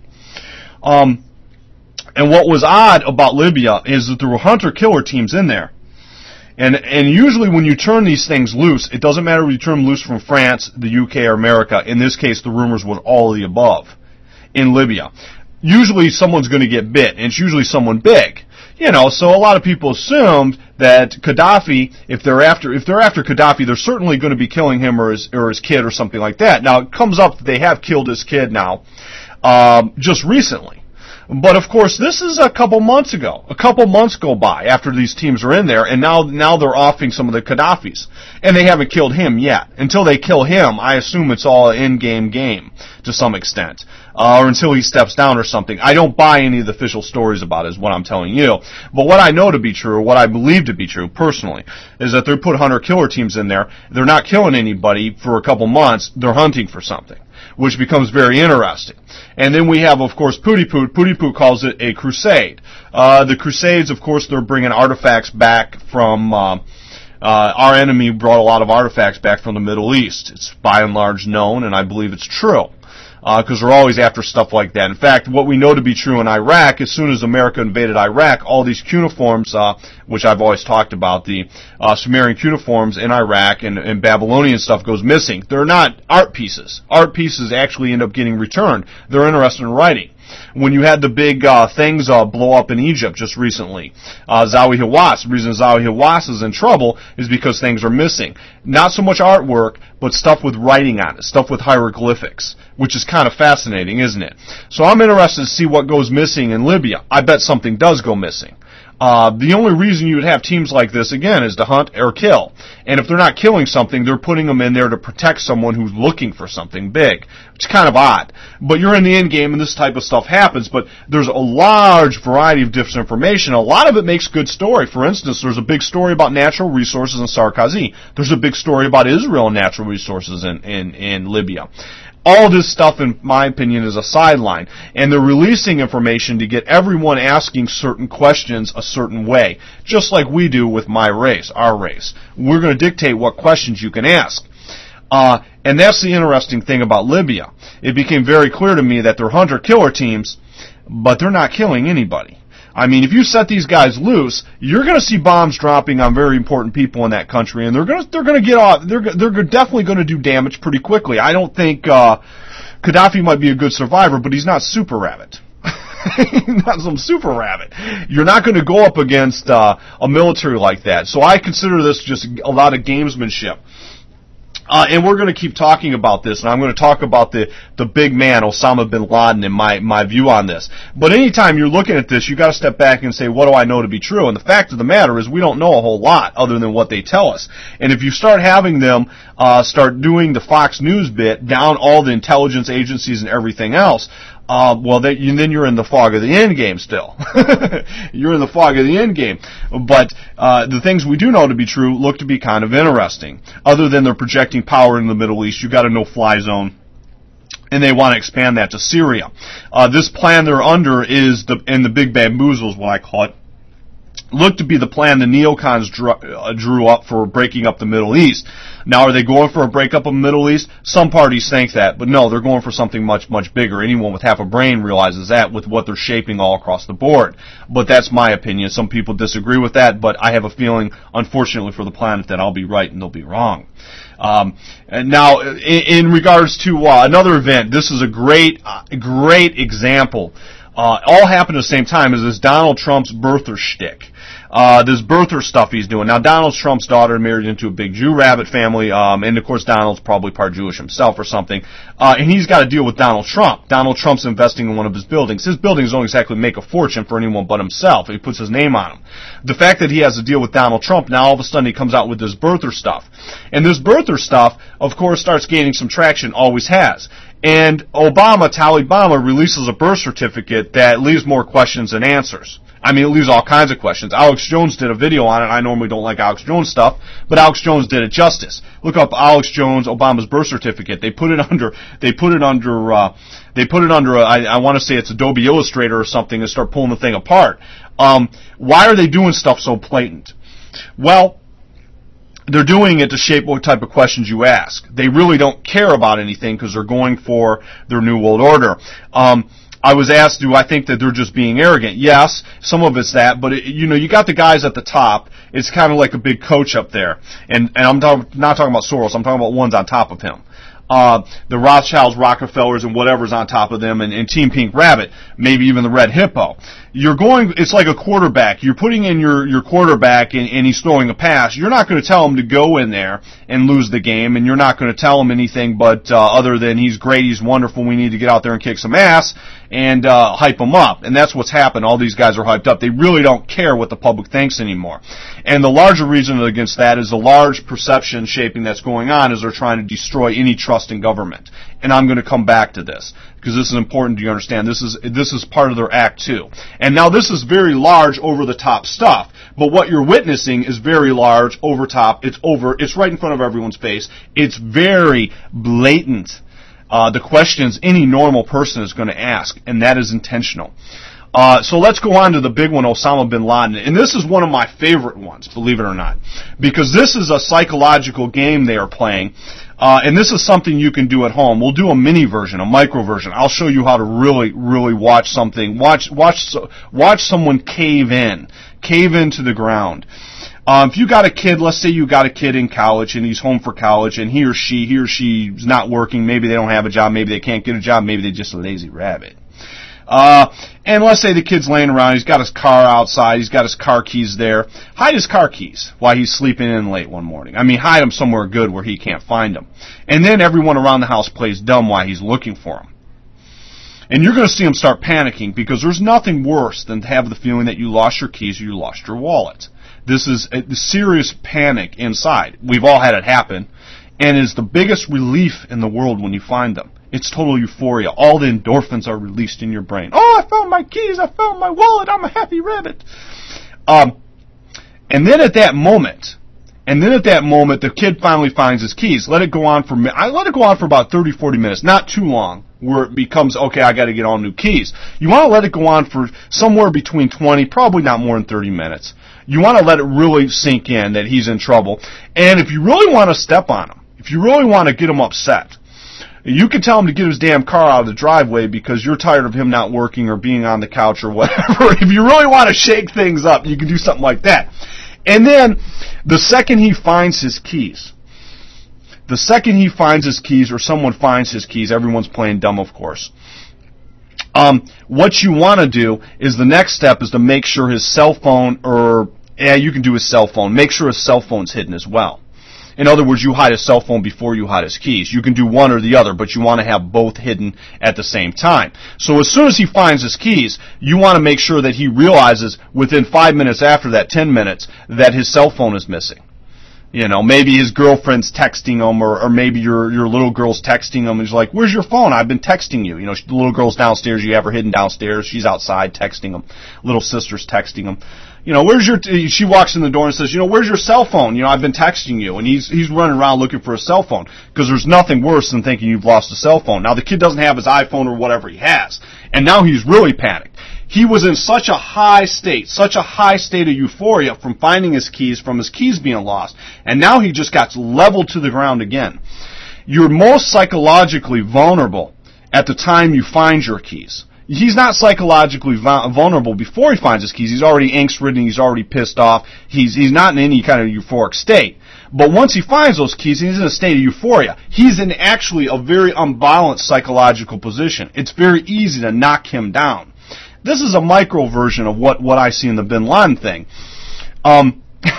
Um, and what was odd about Libya is that there were hunter-killer teams in there. And and usually when you turn these things loose, it doesn't matter if you turn them loose from France, the U K, or America. In this case, the rumors was all of the above in Libya. Usually someone's going to get bit, and it's usually someone big. You know, so a lot of people assumed that Gaddafi, if they're after if they're after Gaddafi, they're certainly going to be killing him or his or his kid or something like that. Now it comes up that they have killed his kid now, um, just recently. But of course, this is a couple months ago. A couple months go by after these teams are in there, and now now they're offing some of the Gaddafis, and they haven't killed him yet. Until they kill him, I assume it's all an in-game game to some extent, uh, or until he steps down or something. I don't buy any of the official stories about it, is what I'm telling you. But what I know to be true, or what I believe to be true personally, is that they put hunter-killer teams in there. They're not killing anybody for a couple months. They're hunting for something, which becomes very interesting. And then we have, of course, Putiput. Putiput calls it a crusade. Uh, the Crusades, of course, they're bringing artifacts back from, uh, uh, our enemy brought a lot of artifacts back from the Middle East. It's by and large known, and I believe it's true. Because uh, they're always after stuff like that. In fact, what we know to be true in Iraq, as soon as America invaded Iraq, all these cuneiforms, uh, which I've always talked about, the uh, Sumerian cuneiforms in Iraq and, and Babylonian stuff goes missing. They're not art pieces. Art pieces actually end up getting returned. They're interested in writing. When you had the big uh, things uh, blow up in Egypt just recently, uh, Zawi Hawass, the reason Zawi Hawass is in trouble is because things are missing. Not so much artwork, but stuff with writing on it, stuff with hieroglyphics, which is kind of fascinating, isn't it? So I'm interested to see what goes missing in Libya. I bet something does go missing. Uh, the only reason you would have teams like this, again, is to hunt or kill. And if they're not killing something, they're putting them in there to protect someone who's looking for something big. It's kind of odd. But you're in the end game and this type of stuff happens, but there's a large variety of disinformation. A lot of it makes good story. For instance, there's a big story about natural resources in Sarkozy. There's a big story about Israel and natural resources in, in, in Libya. All this stuff, in my opinion, is a sideline, and they're releasing information to get everyone asking certain questions a certain way, just like we do with my race, our race. We're going to dictate what questions you can ask. Uh, and that's the interesting thing about Libya. It became very clear to me that they're hunter-killer teams, but they're not killing anybody. I mean, if you set these guys loose, you're going to see bombs dropping on very important people in that country, and they're going to they're going to get off. They're they're definitely going to do damage pretty quickly. I don't think uh, Gaddafi might be a good survivor, but he's not Super Rabbit. Not some super rabbit. You're not going to go up against uh, a military like that. So I consider this just a lot of gamesmanship. Uh, and we're going to keep talking about this, and I'm going to talk about the, the big man, Osama bin Laden, and my, my view on this. But anytime you're looking at this, you got to step back and say, what do I know to be true? And the fact of the matter is we don't know a whole lot other than what they tell us. And if you start having them uh, start doing the Fox News bit, down all the intelligence agencies and everything else, Uh, well, they, you, then you're in the fog of the end game still. You're in the fog of the end game. But uh, the things we do know to be true look to be kind of interesting. Other than they're projecting power in the Middle East, you got a no-fly zone, and they want to expand that to Syria. Uh, this plan they're under is the and the big bamboozle is what I call it. looked to be the plan the neocons drew, uh, drew up for breaking up the Middle East. Now, are they going for a breakup of the Middle East? Some parties think that, but no, they're going for something much, much bigger. Anyone with half a brain realizes that with what they're shaping all across the board. But that's my opinion. Some people disagree with that, but I have a feeling, unfortunately for the planet, that I'll be right and they'll be wrong. Um, and now, in, in regards to uh, another event, this is a great, uh, great example. Uh, all happened at the same time as this Donald Trump's birther shtick. Uh, this birther stuff he's doing. Now, Donald Trump's daughter married into a big Jew rabbit family, um, and of course Donald's probably part Jewish himself or something, uh, and he's got to deal with Donald Trump. Donald Trump's investing in one of his buildings. His buildings don't exactly make a fortune for anyone but himself. He puts his name on them. The fact that he has to deal with Donald Trump, now all of a sudden he comes out with this birther stuff. And this birther stuff, of course, starts gaining some traction, always has. And Obama, Talibama, releases a birth certificate that leaves more questions than answers. I mean, it leaves all kinds of questions. Alex Jones did a video on it. I normally don't like Alex Jones stuff, but Alex Jones did it justice. Look up Alex Jones, Obama's birth certificate. They put it under, they put it under, uh, they put it under, a, I, I want to say it's Adobe Illustrator or something, and start pulling the thing apart. Um, why are they doing stuff so blatant? Well, they're doing it to shape what type of questions you ask. They really don't care about anything because they're going for their New World Order. Um, I was asked, do I think that they're just being arrogant? Yes, some of it's that, but it, you know, you got the guys at the top. It's kind of like a big coach up there, and and I'm talk, not talking about Soros. I'm talking about ones on top of him. Uh, the Rothschilds, Rockefellers, and whatever's on top of them, and, and Team Pink Rabbit, maybe even the Red Hippo. You're going, it's like a quarterback. You're putting in your, your quarterback and, and he's throwing a pass. You're not going to tell him to go in there and lose the game, and you're not going to tell him anything but, uh, other than he's great, he's wonderful, we need to get out there and kick some ass, and, uh, hype him up. And that's what's happened. All these guys are hyped up. They really don't care what the public thinks anymore. And the larger reason against that is the large perception shaping that's going on is they're trying to destroy any trust in government. And I'm going to come back to this, because this is important to understand. This is, this is part of their act too. And now this is very large over-the-top stuff, but what you're witnessing is very large, over-top, it's over, it's right in front of everyone's face, it's very blatant, uh, the questions any normal person is going to ask, and that is intentional. Uh, so let's go on to the big one, Osama bin Laden. And this is one of my favorite ones, believe it or not, because this is a psychological game they are playing. Uh, and this is something you can do at home. We'll do a mini version, a micro version. I'll show you how to really, really watch something. Watch, watch, watch someone cave in, cave into the ground. Um, if you got a kid, let's say you got a kid in college and he's home for college, and he or she, he or she's not working. Maybe they don't have a job. Maybe they can't get a job. Maybe they're just a lazy rabbit. Uh, and let's say the kid's laying around, he's got his car outside, he's got his car keys there. Hide his car keys while he's sleeping in late one morning. I mean, hide them somewhere good where he can't find them. And then everyone around the house plays dumb while he's looking for them. And you're going to see him start panicking, because there's nothing worse than to have the feeling that you lost your keys or you lost your wallet. This is a serious panic inside. We've all had it happen. And it's the biggest relief in the world when you find them. It's total euphoria. All the endorphins are released in your brain. Oh, I found my keys. I found my wallet. I'm a happy rabbit. Um, and then at that moment, and then at that moment, the kid finally finds his keys. Let it go on for, I let it go on for about thirty, forty minutes. Not too long, where it becomes, okay, I got to get all new keys. You want to let it go on for somewhere between twenty, probably not more than thirty minutes. You want to let it really sink in that he's in trouble. And if you really want to step on him, if you really want to get him upset, you can tell him to get his damn car out of the driveway because you're tired of him not working or being on the couch or whatever. If you really want to shake things up, you can do something like that. And then, the second he finds his keys, the second he finds his keys or someone finds his keys, everyone's playing dumb, of course. Um, what you want to do is the next step is to make sure his cell phone, or, yeah, you can do his cell phone, make sure his cell phone's hidden as well. In other words, you hide his cell phone before you hide his keys. You can do one or the other, but you want to have both hidden at the same time. So as soon as he finds his keys, you want to make sure that he realizes within five minutes after that, ten minutes, that his cell phone is missing. You know, maybe his girlfriend's texting him, or, or maybe your your little girl's texting him, and he's like, "Where's your phone? I've been texting you." You know, the little girl's downstairs, you have her hidden downstairs, she's outside texting him. Little sister's texting him. You know, where's your, t-? She walks in the door and says, you know, where's your cell phone? You know, I've been texting you. And he's, he's running around looking for a cell phone, because there's nothing worse than thinking you've lost a cell phone. Now, the kid doesn't have his iPhone or whatever he has. And now he's really panicked. he was in such a high state, such a high state of euphoria from finding his keys, from his keys being lost, and now he just got leveled to the ground again. You're most psychologically vulnerable at the time you find your keys. He's not psychologically vulnerable before he finds his keys. He's already angst-ridden. He's already pissed off. He's he's not in any kind of euphoric state. But once he finds those keys, he's in a state of euphoria. He's in actually a very unbalanced psychological position. It's very easy to knock him down. This is a micro version of what, what I see in the Bin Laden thing. Um,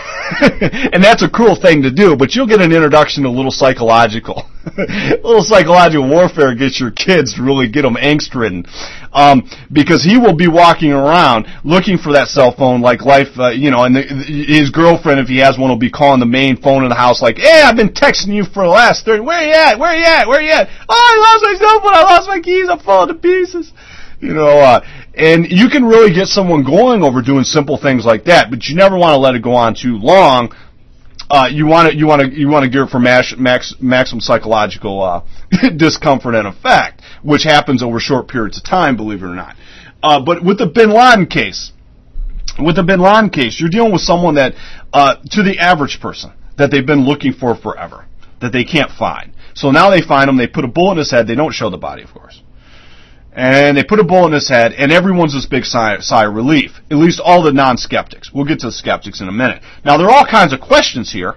and that's a cruel thing to do, but you'll get an introduction to a little psychological. a little psychological warfare gets your kids to really get them angst-ridden. Um, because he will be walking around looking for that cell phone like life, uh, you know, and the, his girlfriend, if he has one, will be calling the main phone in the house like, hey, I've been texting you for the last thirty, where you at, where you at, where you at? Oh, I lost my cell phone, I lost my keys, I'm falling to pieces. You know, uh, and you can really get someone going over doing simple things like that, but you never want to let it go on too long. Uh, you want to, you want to, you want to gear it for max, max, maximum psychological, uh, discomfort and effect, which happens over short periods of time, believe it or not. Uh, but with the Bin Laden case, with the Bin Laden case, you're dealing with someone that, uh, to the average person, that they've been looking for forever, that they can't find. So now they find him, they put a bullet in his head, they don't show the body, of course. And they put a bullet in his head, and everyone's this big sigh, sigh of relief. At least all the non-skeptics. We'll get to the skeptics in a minute. Now, there are all kinds of questions here.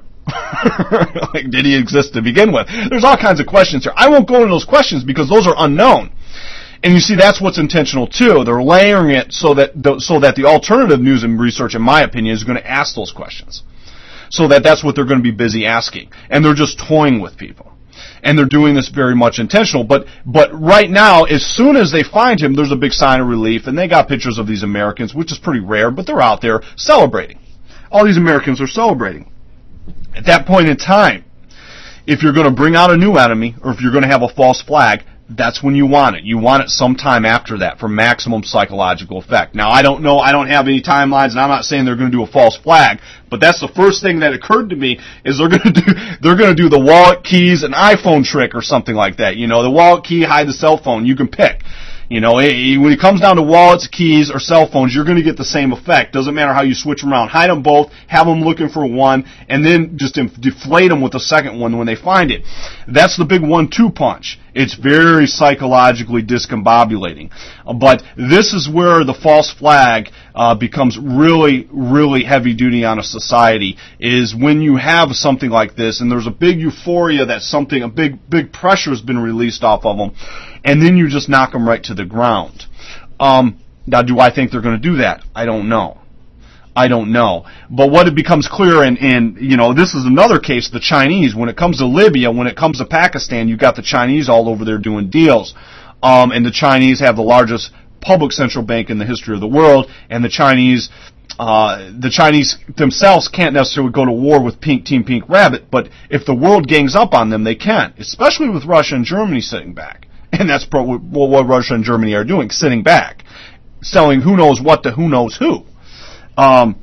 Like, did he exist to begin with? There's all kinds of questions here. I won't go into those questions because those are unknown. And you see, that's what's intentional, too. They're layering it so that the, so that the alternative news and research, in my opinion, is going to ask those questions. So that that's what they're going to be busy asking. And they're just toying with people. And they're doing this very much intentional. But but right now, as soon as they find him, there's a big sign of relief. And they got pictures of these Americans, which is pretty rare, but they're out there celebrating. All these Americans are celebrating. At that point in time, if you're going to bring out a new enemy, or if you're going to have a false flag, that's when you want it. You want it sometime after that for maximum psychological effect. Now, I don't know, I don't have any timelines, and I'm not saying they're going to do a false flag, but that's the first thing that occurred to me, is they're going to do, they're going to do the wallet, keys, and iPhone trick or something like that. You know, the wallet, key, hide the cell phone. You can pick. You know, when it comes down to wallets, keys, or cell phones, you're going to get the same effect. Doesn't matter how you switch them around. Hide them both, have them looking for one, and then just deflate them with the second one when they find it. That's the big one two punch. It's very psychologically discombobulating. But this is where the false flag uh, becomes really, really heavy duty on a society, is when you have something like this, and there's a big euphoria that something, a big, big pressure has been released off of them, and then you just knock them right to the ground. Um, now, do I think they're going to do that? I don't know. I don't know. But what it becomes clear, and, and, you know, this is another case, the Chinese. When it comes to Libya, when it comes to Pakistan, you've got the Chinese all over there doing deals. Um, and the Chinese have the largest public central bank in the history of the world, and the Chinese, uh, the Chinese themselves can't necessarily go to war with Pink Team Pink Rabbit, but if the world gangs up on them, they can, especially with Russia and Germany sitting back. And that's what Russia and Germany are doing, sitting back, selling who knows what to who knows who. Um,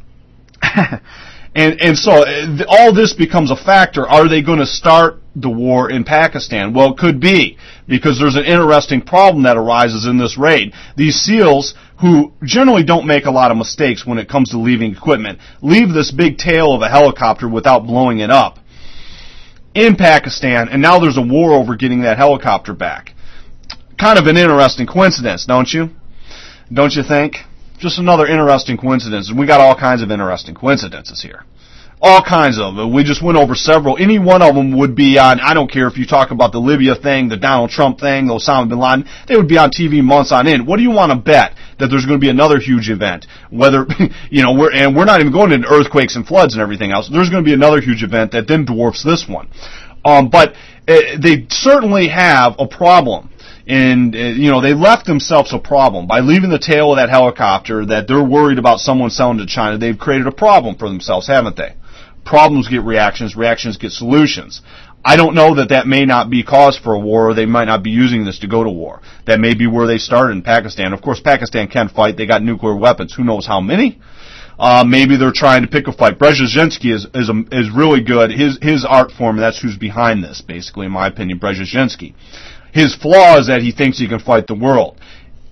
and, and so all this becomes a factor. Are they going to start the war in Pakistan? Well, it could be, because there's an interesting problem that arises in this raid. These SEALs, who generally don't make a lot of mistakes when it comes to leaving equipment, leave this big tail of a helicopter without blowing it up in Pakistan, and now there's a war over getting that helicopter back. Kind of an interesting coincidence, don't you? Don't you think? Just another interesting coincidence. And we got all kinds of interesting coincidences here. All kinds of them. We just went over several. Any one of them would be on, I don't care if you talk about the Libya thing, the Donald Trump thing, the Osama bin Laden, they would be on T V months on end. What do you want to bet that there's going to be another huge event? Whether, you know, we're, and we're not even going into earthquakes and floods and everything else. There's going to be another huge event that then dwarfs this one. Um, but uh, they certainly have a problem. And, uh, you know, they left themselves a problem. By leaving the tail of that helicopter that they're worried about someone selling to China, they've created a problem for themselves, haven't they? Problems get reactions, reactions get solutions. I don't know that that may not be cause for a war, or they might not be using this to go to war. That may be where they started in Pakistan. Of course, Pakistan can fight. They got nuclear weapons. Who knows how many? Uh, maybe they're trying to pick a fight. Brzezinski is is, a, is really good. His his art form, that's who's behind this, basically, in my opinion, Brzezinski. His flaw is that he thinks he can fight the world.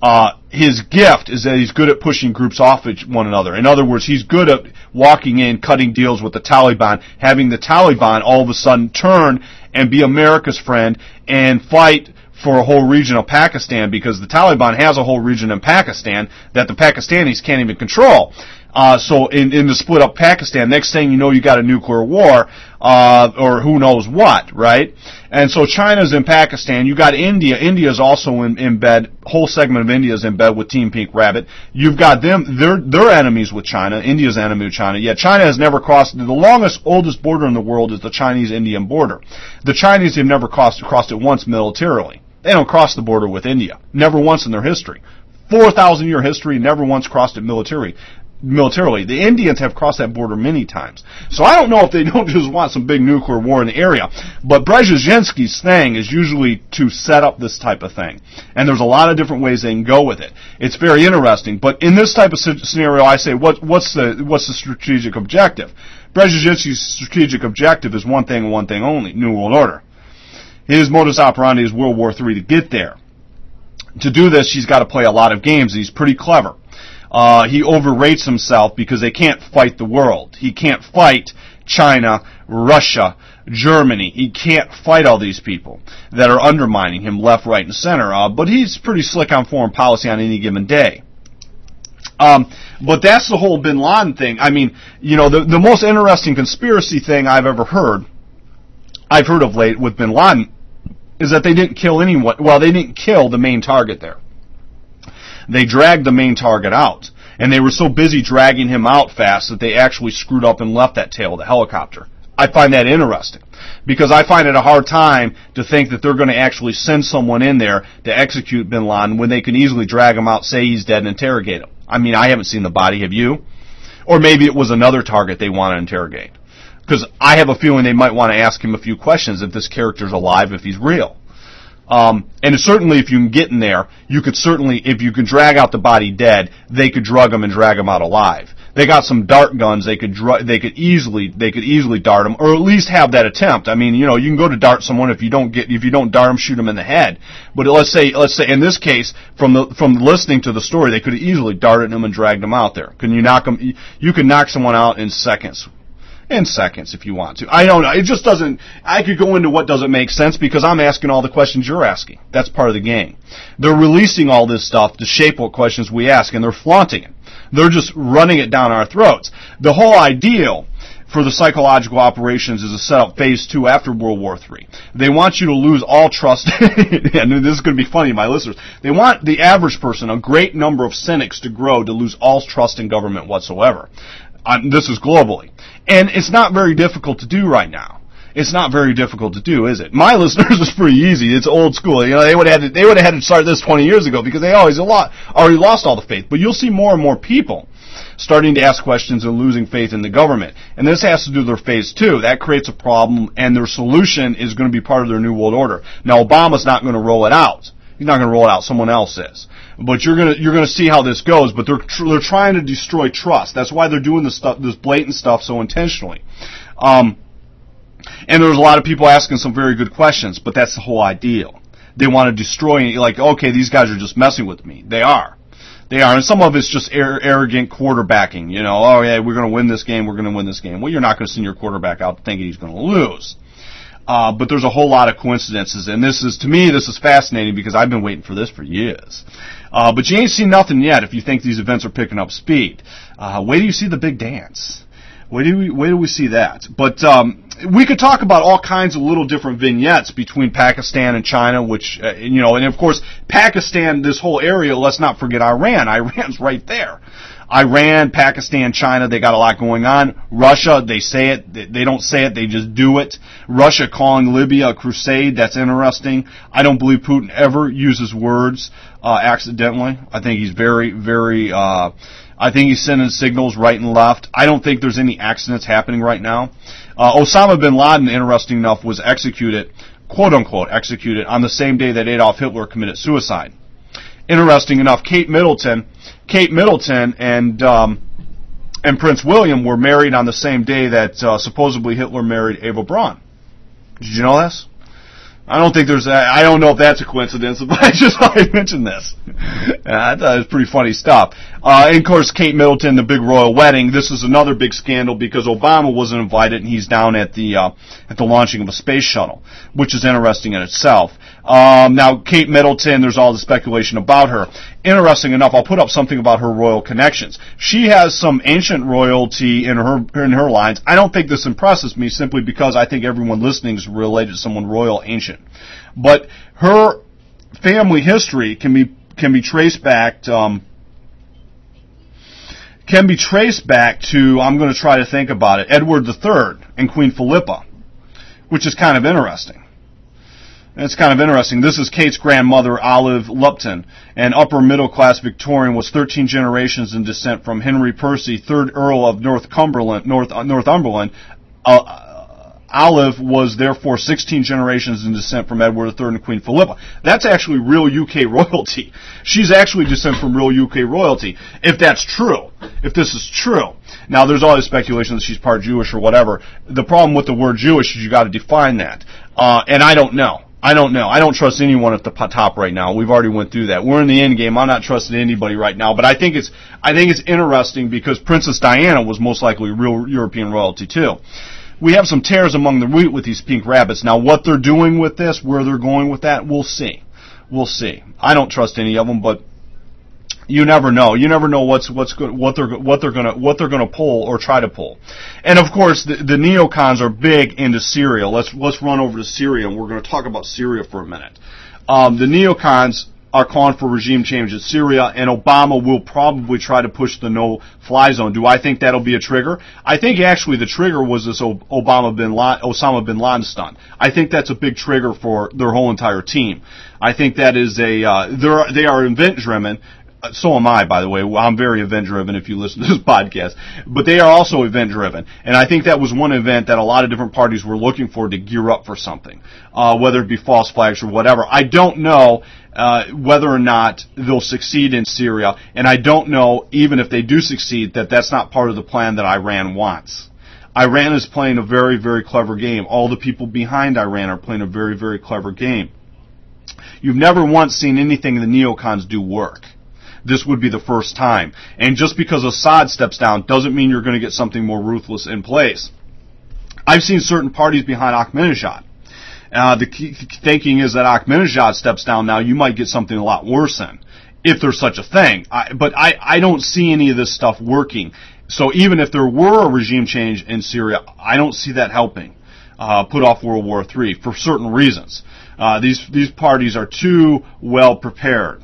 Uh, his gift is that he's good at pushing groups off each one another. In other words, he's good at walking in, cutting deals with the Taliban, having the Taliban all of a sudden turn and be America's friend and fight for a whole region of Pakistan, because the Taliban has a whole region in Pakistan that the Pakistanis can't even control. Uh, so in, in the split up Pakistan, next thing you know, you got a nuclear war, uh, or who knows what, right? And so China's in Pakistan. You got India. India's also in, in bed. Whole segment of India's in bed with Team Pink Rabbit. You've got them. They're, they're enemies with China. India's enemy with China. Yet China has never crossed, the longest, oldest border in the world is the Chinese-Indian border. The Chinese have never crossed, crossed it once militarily. They don't cross the border with India. Never once in their history. four thousand year history, never once crossed it militarily. Militarily. The Indians have crossed that border many times. So I don't know if they don't just want some big nuclear war in the area. But Brzezinski's thing is usually to set up this type of thing. And there's a lot of different ways they can go with it. It's very interesting. But in this type of scenario, I say, what, what's the what's the strategic objective? Brzezinski's strategic objective is one thing and one thing only, New World Order. His modus operandi is World War Three to get there. To do this, he's got to play a lot of games, and he's pretty clever. Uh, he overrates himself because they can't fight the world. He can't fight China, Russia, Germany. He can't fight all these people that are undermining him left, right, and center. Uh, but he's pretty slick on foreign policy on any given day. Um, but that's the whole Bin Laden thing. I mean, you know, the, the most interesting conspiracy thing I've ever heard, I've heard of late with Bin Laden, is that they didn't kill anyone. Well, they didn't kill the main target there. They dragged the main target out. And they were so busy dragging him out fast that they actually screwed up and left that tail of the helicopter. I find that interesting. Because I find it a hard time to think that they're going to actually send someone in there to execute Bin Laden when they can easily drag him out, say he's dead, and interrogate him. I mean, I haven't seen the body, have you? Or maybe it was another target they want to interrogate. Because I have a feeling they might want to ask him a few questions if this character's alive, if he's real. Um, and certainly if you can get in there, you could certainly, if you could drag out the body dead, they could drug him and drag him out alive. They got some dart guns, they could dr- they could easily, they could easily dart him, or at least have that attempt. I mean, you know, you can go to dart someone if you don't get, if you don't dart him, shoot him in the head. But let's say, let's say in this case, from the, from listening to the story, they could have easily darted him and dragged him out there. Can you knock him, you can knock someone out in seconds. In seconds, if you want to. I don't know. It just doesn't, I could go into what doesn't make sense because I'm asking all the questions you're asking. That's part of the game. They're releasing all this stuff to shape what questions we ask, and they're flaunting it. They're just running it down our throats. The whole ideal for the psychological operations is to set up phase two after World War Three. They want you to lose all trust, and this is going to be funny, my listeners. They want the average person, a great number of cynics, to grow to lose all trust in government whatsoever. Um, this is globally. And it's not very difficult to do right now. It's not very difficult to do, is it? My listeners is pretty easy. It's old school. You know, they would have had to, they would have had to start this twenty years ago because they always a lot, already lost all the faith. But you'll see more and more people starting to ask questions and losing faith in the government. And this has to do with their phase two. That creates a problem, and their solution is going to be part of their New World Order. Now, Obama's not going to roll it out. He's not going to roll it out. Someone else is. But you're going to you're going to see how this goes. But they're tr- they're trying to destroy trust. That's why they're doing this stuff, this blatant stuff, so intentionally. Um, and there's a lot of people asking some very good questions. But that's the whole ideal. They want to destroy. Like, okay, these guys are just messing with me. They are. They are. And some of it's just ar- arrogant quarterbacking. You know, oh yeah, we're going to win this game. We're going to win this game. Well, you're not going to send your quarterback out thinking he's going to lose. Uh, but there's a whole lot of coincidences, and this is, to me, this is fascinating because I've been waiting for this for years. Uh, but you ain't seen nothing yet if you think these events are picking up speed. Uh, wait till you see the big dance. Wait till we, wait till we see that. But, um, we could talk about all kinds of little different vignettes between Pakistan and China, which, uh, you know, and of course, Pakistan, this whole area, let's not forget Iran. Iran's right there. Iran, Pakistan, China, they got a lot going on. Russia, they say it, they don't say it, they just do it. Russia calling Libya a crusade, that's interesting. I don't believe Putin ever uses words uh, accidentally. I think he's very, very, uh, I think he's sending signals right and left. I don't think there's any accidents happening right now. Uh, Osama bin Laden, interesting enough, was executed, quote unquote, executed on the same day that Adolf Hitler committed suicide. Interesting enough, Kate Middleton, Kate Middleton and um, and Prince William were married on the same day that uh, supposedly Hitler married Eva Braun. Did you know this? I don't think there's, a, I don't know if that's a coincidence, but I just thought I'd mention this. I thought it was pretty funny stuff. Uh, and of course, Kate Middleton, the big royal wedding. This is another big scandal because Obama wasn't invited, and he's down at the uh, at the launching of a space shuttle, which is interesting in itself. Um, now, Kate Middleton, there's all the speculation about her. Interesting enough, I'll put up something about her royal connections. She has some ancient royalty in her in her lines. I don't think this impresses me simply because I think everyone listening is related to someone royal ancient. But her family history can be can be traced back to, um, can be traced back to, I'm going to try to think about it, Edward the Third and Queen Philippa, which is kind of interesting. It's kind of interesting. This is Kate's grandmother, Olive Lupton, an upper-middle-class Victorian, was thirteen generations in descent from Henry Percy, third Earl of Northumberland. North, uh, Northumberland. Uh, Olive was therefore sixteen generations in descent from Edward the Third and Queen Philippa. That's actually real U K royalty. She's actually descent from real U K royalty, if that's true. If this is true. Now, there's all this speculation that she's part Jewish or whatever. The problem with the word Jewish is you got to define that. Uh, and I don't know. I don't know. I don't trust anyone at the top right now. We've already went through that. We're in the end game. I'm not trusting anybody right now. But I think it's I think it's interesting because Princess Diana was most likely real European royalty too. We have some tares among the wheat with these pink rabbits. Now, what they're doing with this, where they're going with that, we'll see. We'll see. I don't trust any of them, but you never know. You never know what's what's good, what they're what they're gonna what they're gonna pull or try to pull. And of course, the, the neocons are big into Syria. Let's let's run over to Syria, and we're going to talk about Syria for a minute. Um, the neocons are calling for regime change in Syria, and Obama will probably try to push the no-fly zone. Do I think that'll be a trigger? I think actually the trigger was this Obama bin Laden, Osama bin Laden stunt. I think that's a big trigger for their whole entire team. I think that is a uh, they're they are event-driven. So am I, by the way. I'm very event-driven if you listen to this podcast. But they are also event-driven. And I think that was one event that a lot of different parties were looking for to gear up for something, uh, whether it be false flags or whatever. I don't know uh, whether or not they'll succeed in Syria. And I don't know, even if they do succeed, that that's not part of the plan that Iran wants. Iran is playing a very, very clever game. All the people behind Iran are playing a very, very clever game. You've never once seen anything the neocons do work. This would be the first time. And just because Assad steps down doesn't mean you're going to get something more ruthless in place. I've seen certain parties behind Ahmadinejad. Uh, the key thinking is that Ahmadinejad steps down now, you might get something a lot worse in, if there's such a thing. I, but I, I don't see any of this stuff working. So even if there were a regime change in Syria, I don't see that helping uh, put off World War Three for certain reasons. Uh, these these parties are too well prepared.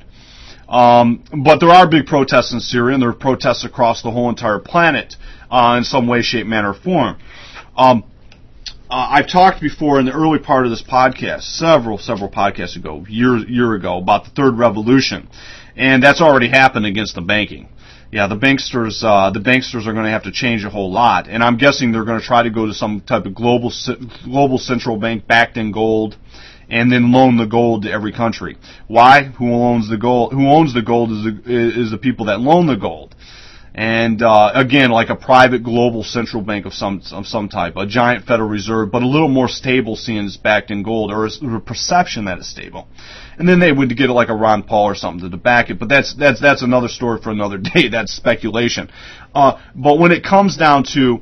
Um, but there are big protests in Syria, and there are protests across the whole entire planet uh, in some way, shape, manner, or form. Um, uh, I've talked before in the early part of this podcast, several, several podcasts ago, year year ago, about the third revolution, and that's already happened against the banking. Yeah, the banksters, uh, the banksters are going to have to change a whole lot, and I'm guessing they're going to try to go to some type of global global central bank backed in gold, and then loan the gold to every country. Why? Who owns the gold? Who owns the gold is the, is the people that loan the gold. And uh, again, like a private global central bank of some of some type, a giant Federal Reserve, but a little more stable, seeing it's backed in gold, or a perception that it's stable. And then they would get it like a Ron Paul or something to back it. But that's that's that's another story for another day. That's speculation. Uh, but when it comes down to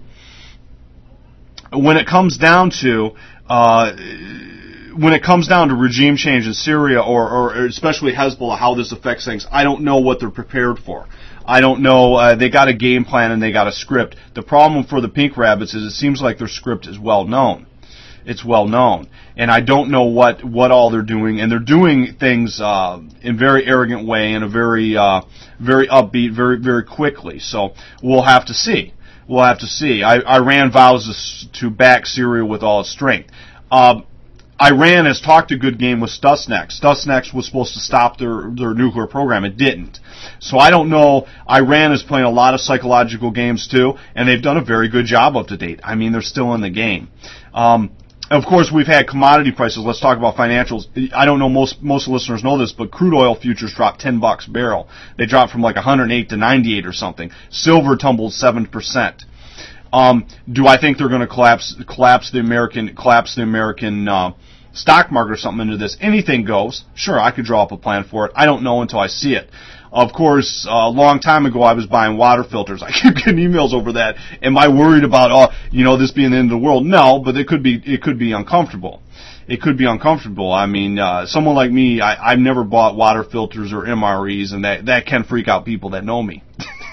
when it comes down to uh, When it comes down to regime change in Syria, or, or especially Hezbollah, how this affects things, I don't know what they're prepared for. I don't know. Uh, they got a game plan and they got a script. The problem for the Pink Rabbits is it seems like their script is well known. It's well known, and I don't know what, what all they're doing. And they're doing things uh, in a very arrogant way, in a very uh, very upbeat, very very quickly. So we'll have to see. We'll have to see. I, Iran vows to back Syria with all its strength. Uh, Iran has talked a good game with Stuxnet. Stuxnet was supposed to stop their, their nuclear program. It didn't. So I don't know. Iran is playing a lot of psychological games too, and they've done a very good job up to date. I mean, they're still in the game. Um, of course, we've had commodity prices. Let's talk about financials. I don't know, most most listeners know this, but crude oil futures dropped ten bucks a barrel. They dropped from like one hundred eight to ninety-eight or something. Silver tumbled seven percent. Um, do I think they're going to collapse collapse the American collapse the American uh, stock market or something into this. Anything goes. Sure, I could draw up a plan for it. I don't know until I see it. Of course, uh, a long time ago, I was buying water filters. I keep getting emails over that. Am I worried about, oh, you know, this being the end of the world? No, but it could be, it could be uncomfortable. It could be uncomfortable. I mean, uh, someone like me, I, I've never bought water filters or M R Es, and that, that can freak out people that know me.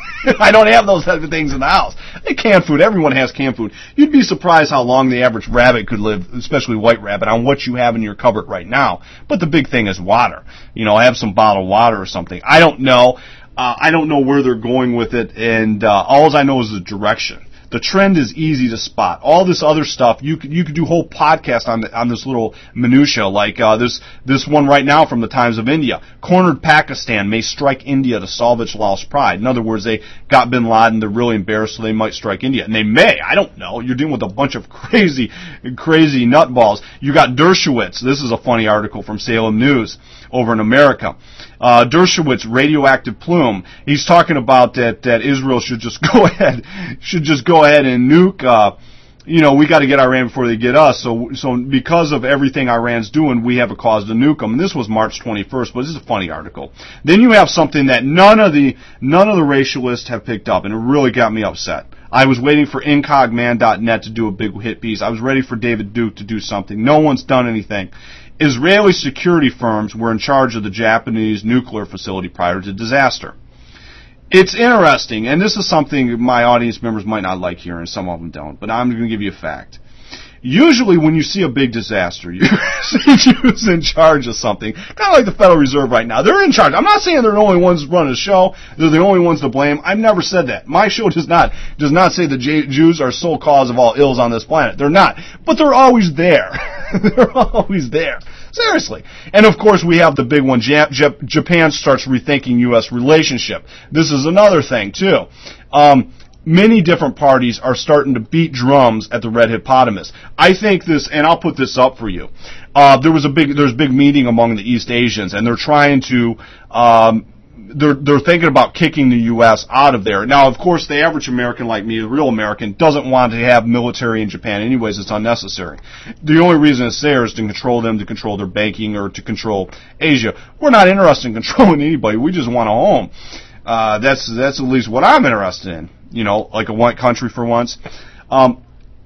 I don't have those type of things in the house. Canned food, everyone has canned food. You'd be surprised how long the average rabbit could live, especially white rabbit, on what you have in your cupboard right now. But the big thing is water. You know, have some bottled water or something. I don't know. Uh, I don't know where they're going with it, and uh, all I know is the direction. The trend is easy to spot. All this other stuff, you could you could do whole podcast on the, on this little minutia, like uh, this this one right now from the Times of India. Cornered Pakistan may strike India to salvage lost pride. In other words, they got bin Laden. They're really embarrassed, so they might strike India, and they may. I don't know. You're dealing with a bunch of crazy, crazy nutballs. You got Dershowitz. This is a funny article from Salem News over in America. Uh, Dershowitz, radioactive plume. He's talking about that, that Israel should just go ahead, should just go ahead and nuke, uh, you know, we got to get Iran before they get us. So, so because of everything Iran's doing, we have a cause to nuke them. And this was March twenty-first, but this is a funny article. Then you have something that none of the, none of the racialists have picked up, and it really got me upset. I was waiting for incogman dot net to do a big hit piece. I was ready for David Duke to do something. No one's done anything. Israeli security firms were in charge of the Japanese nuclear facility prior to disaster. It's interesting, and this is something my audience members might not like hearing, some of them don't, but I'm going to give you a fact. Usually when you see a big disaster, you see who's in charge of something, kind of like the Federal Reserve right now. They're in charge. I'm not saying they're the only ones running the show. They're the only ones to blame. I've never said that. My show does not does not say the J- Jews are sole cause of all ills on this planet. They're not. But they're always there. They're always there. Seriously. And of course we have the big one. Jap- Jap- Japan starts rethinking U S relationship. This is another thing too. Um, Many different parties are starting to beat drums at the red hippopotamus. I think this, and I'll put this up for you. Uh, there was a big, there's a big meeting among the East Asians, and they're trying to, um, they're they're thinking about kicking the U S out of there. Now, of course, the average American like me, the real American, doesn't want to have military in Japan anyways. It's unnecessary. The only reason it's there is to control them, to control their banking, or to control Asia. We're not interested in controlling anybody. We just want a home. Uh, that's that's at least what I'm interested in. You know, like a white country for once. Um,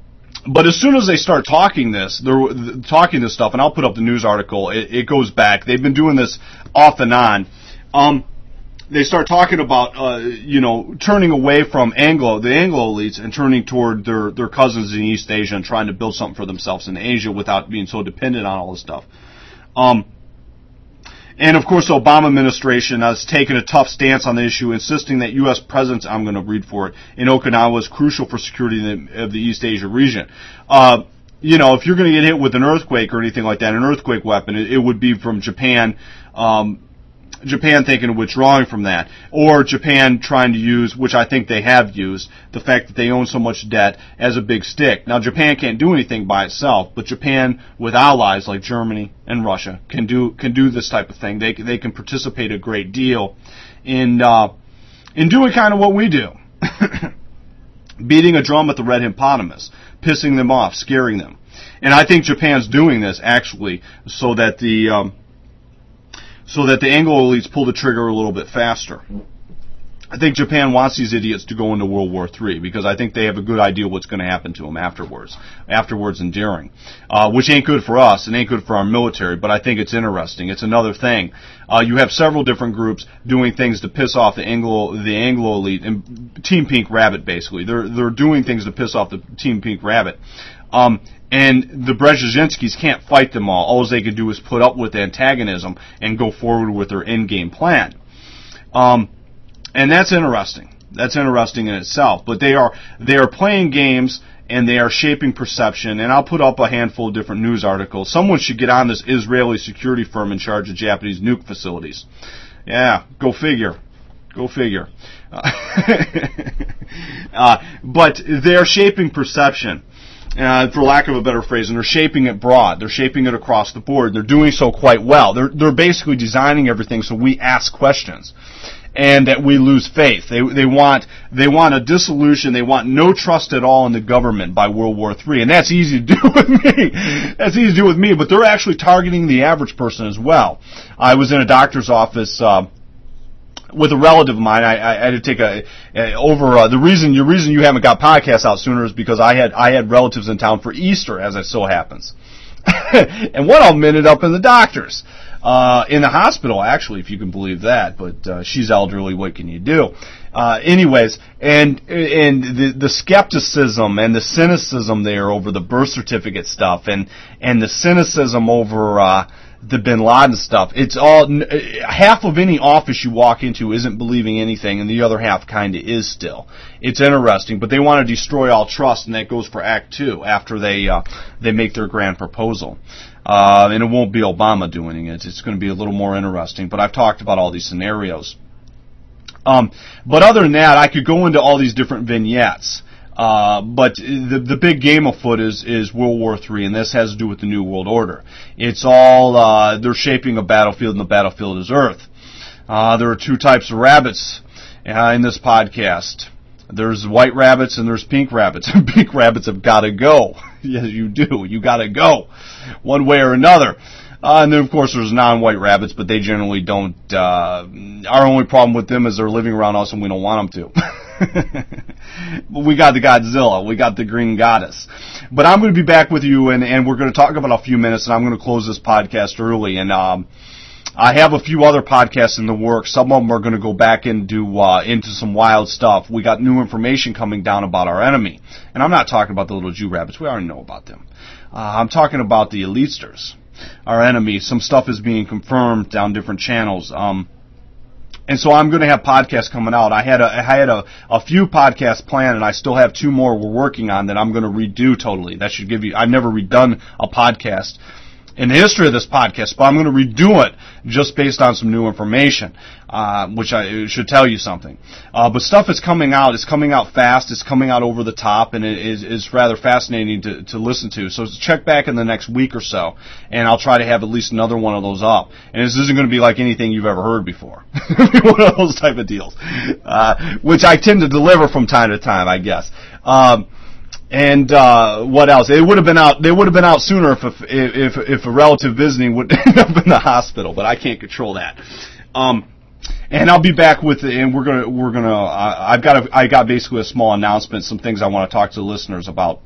but as soon as they start talking this, they're talking this stuff, and I'll put up the news article. It, it goes back. They've been doing this off and on. Um, they start talking about, uh, you know, turning away from Anglo, the Anglo elites, and turning toward their their cousins in East Asia and trying to build something for themselves in Asia without being so dependent on all this stuff. Um, And, of course, the Obama administration has taken a tough stance on the issue, insisting that U S presence, I'm going to read for it, in Okinawa is crucial for security of the East Asia region. Uh, you know, if you're going to get hit with an earthquake or anything like that, an earthquake weapon, it, it would be from Japan, um, Japan thinking of withdrawing from that, or Japan trying to use, which I think they have used, the fact that they own so much debt as a big stick. Now, Japan can't do anything by itself, but Japan, with allies like Germany and Russia, can do can do this type of thing. They they can participate a great deal in uh, in doing kind of what we do, beating a drum at the red hippopotamus, pissing them off, scaring them. And I think Japan's doing this actually so that the um, so that the Anglo elites pull the trigger a little bit faster. I think Japan wants these idiots to go into World War Three because I think they have a good idea what's going to happen to them afterwards, afterwards and during, uh, which ain't good for us and ain't good for our military, but I think it's interesting. It's another thing. Uh, you have several different groups doing things to piss off the Anglo, the Anglo elite, and Team Pink Rabbit, basically. They're, they're doing things to piss off the Team Pink Rabbit. Um, And the Brzezinskis can't fight them all. All they can do is put up with antagonism and go forward with their end-game plan. Um, and that's interesting. That's interesting in itself. But they are they are playing games and they are shaping perception. And I'll put up a handful of different news articles. Someone should get on this Israeli security firm in charge of Japanese nuke facilities. Yeah, go figure. Go figure. Uh, uh, but they're shaping perception. Uh, for lack of a better phrase, and they're shaping it broad. They're shaping it across the board. They're doing so quite well. They're they're basically designing everything so we ask questions. and that we lose faith. They they want they want a dissolution. They want no trust at all in the government by World War Three, and that's easy to do with me. That's easy to do with me, but they're actually targeting the average person as well. I was in a doctor's office uh, with a relative of mine. I, I had to take a, a over uh, the reason the reason you haven't got podcasts out sooner is because I had I had relatives in town for Easter, as it so happens, and one of them ended up in the doctor's. Uh, in the hospital, actually, if you can believe that, but uh, she's elderly, what can you do? Uh, anyways, and and the, the skepticism and the cynicism there over the birth certificate stuff, and, and the cynicism over uh, the Bin Laden stuff, it's all, half of any office you walk into isn't believing anything, and the other half kind of is still. It's interesting, but they want to destroy all trust, and that goes for Act Two, after they uh, they make their grand proposal. Uh, and it won't be Obama doing it. It's going to be a little more interesting. But I've talked about all these scenarios. Um, but other than that, I could go into all these different vignettes. Uh, but the the big game afoot is is World War Three, and this has to do with the New World Order. It's all uh, they're shaping a battlefield, and the battlefield is Earth. Uh, there are two types of rabbits uh, in this podcast. There's white rabbits and there's pink rabbits. And pink rabbits have got to go. Yes, you do. You got to go, one way or another. Uh, and then, of course, there's non-white rabbits, but they generally don't. Uh, our only problem with them is they're living around us, and we don't want them to. But we got the Godzilla. We got the Green Goddess. But I'm going to be back with you, and, and we're going to talk about a few minutes, and I'm going to close this podcast early. And um, I have a few other podcasts in the works. Some of them are going to go back into uh, into some wild stuff. We got new information coming down about our enemy. And I'm not talking about the little Jew rabbits. We already know about them. Uh, I'm talking about the Elitesters, our enemy. Some stuff is being confirmed down different channels. Um, and so I'm going to have podcasts coming out. I had a, I had a, a few podcasts planned, and I still have two more we're working on that I'm going to redo totally. That should give you, I've never redone a podcast in the history of this podcast, but I'm going to redo it just based on some new information, uh, which I should tell you something. Uh, but stuff is coming out. It's coming out fast. It's coming out over the top, and it is it's rather fascinating to, to listen to. So check back in the next week or so, and I'll try to have at least another one of those up. And this isn't going to be like anything you've ever heard before. One of those type of deals, uh, which I tend to deliver from time to time, I guess. Um, And uh, what else? It would have been out. They would have been out sooner if if if, if a relative visiting would end up in the hospital. But I can't control that. Um, and I'll be back with. And we're gonna we're gonna. Uh, I've got a, I got basically a small announcement. Some things I want to talk to the listeners about.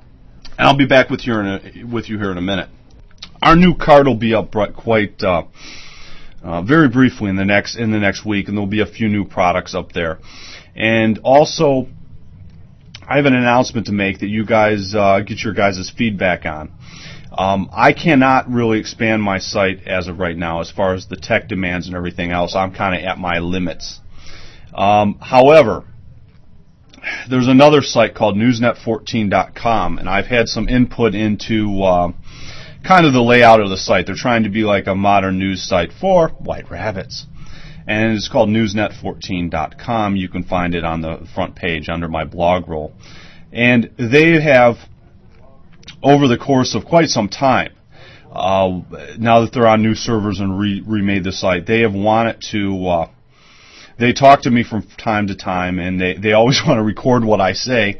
And I'll be back with you in a, with you here in a minute. Our new card will be up quite uh, uh, very briefly in the next in the next week, and there'll be a few new products up there, and also. I have an announcement to make that you guys uh, get your guys' feedback on. Um, I cannot really expand my site as of right now as far as the tech demands and everything else. I'm kind of at my limits. Um, however, there's another site called newsnet fourteen dot com, and I've had some input into uh, kind of the layout of the site. They're trying to be like a modern news site for white rabbits. And it's called newsnet fourteen dot com. You can find it on the front page under my blog roll. And they have, over the course of quite some time, uh, now that they're on new servers and re- remade the site, they have wanted to, uh, they talk to me from time to time, and they, they always want to record what I say.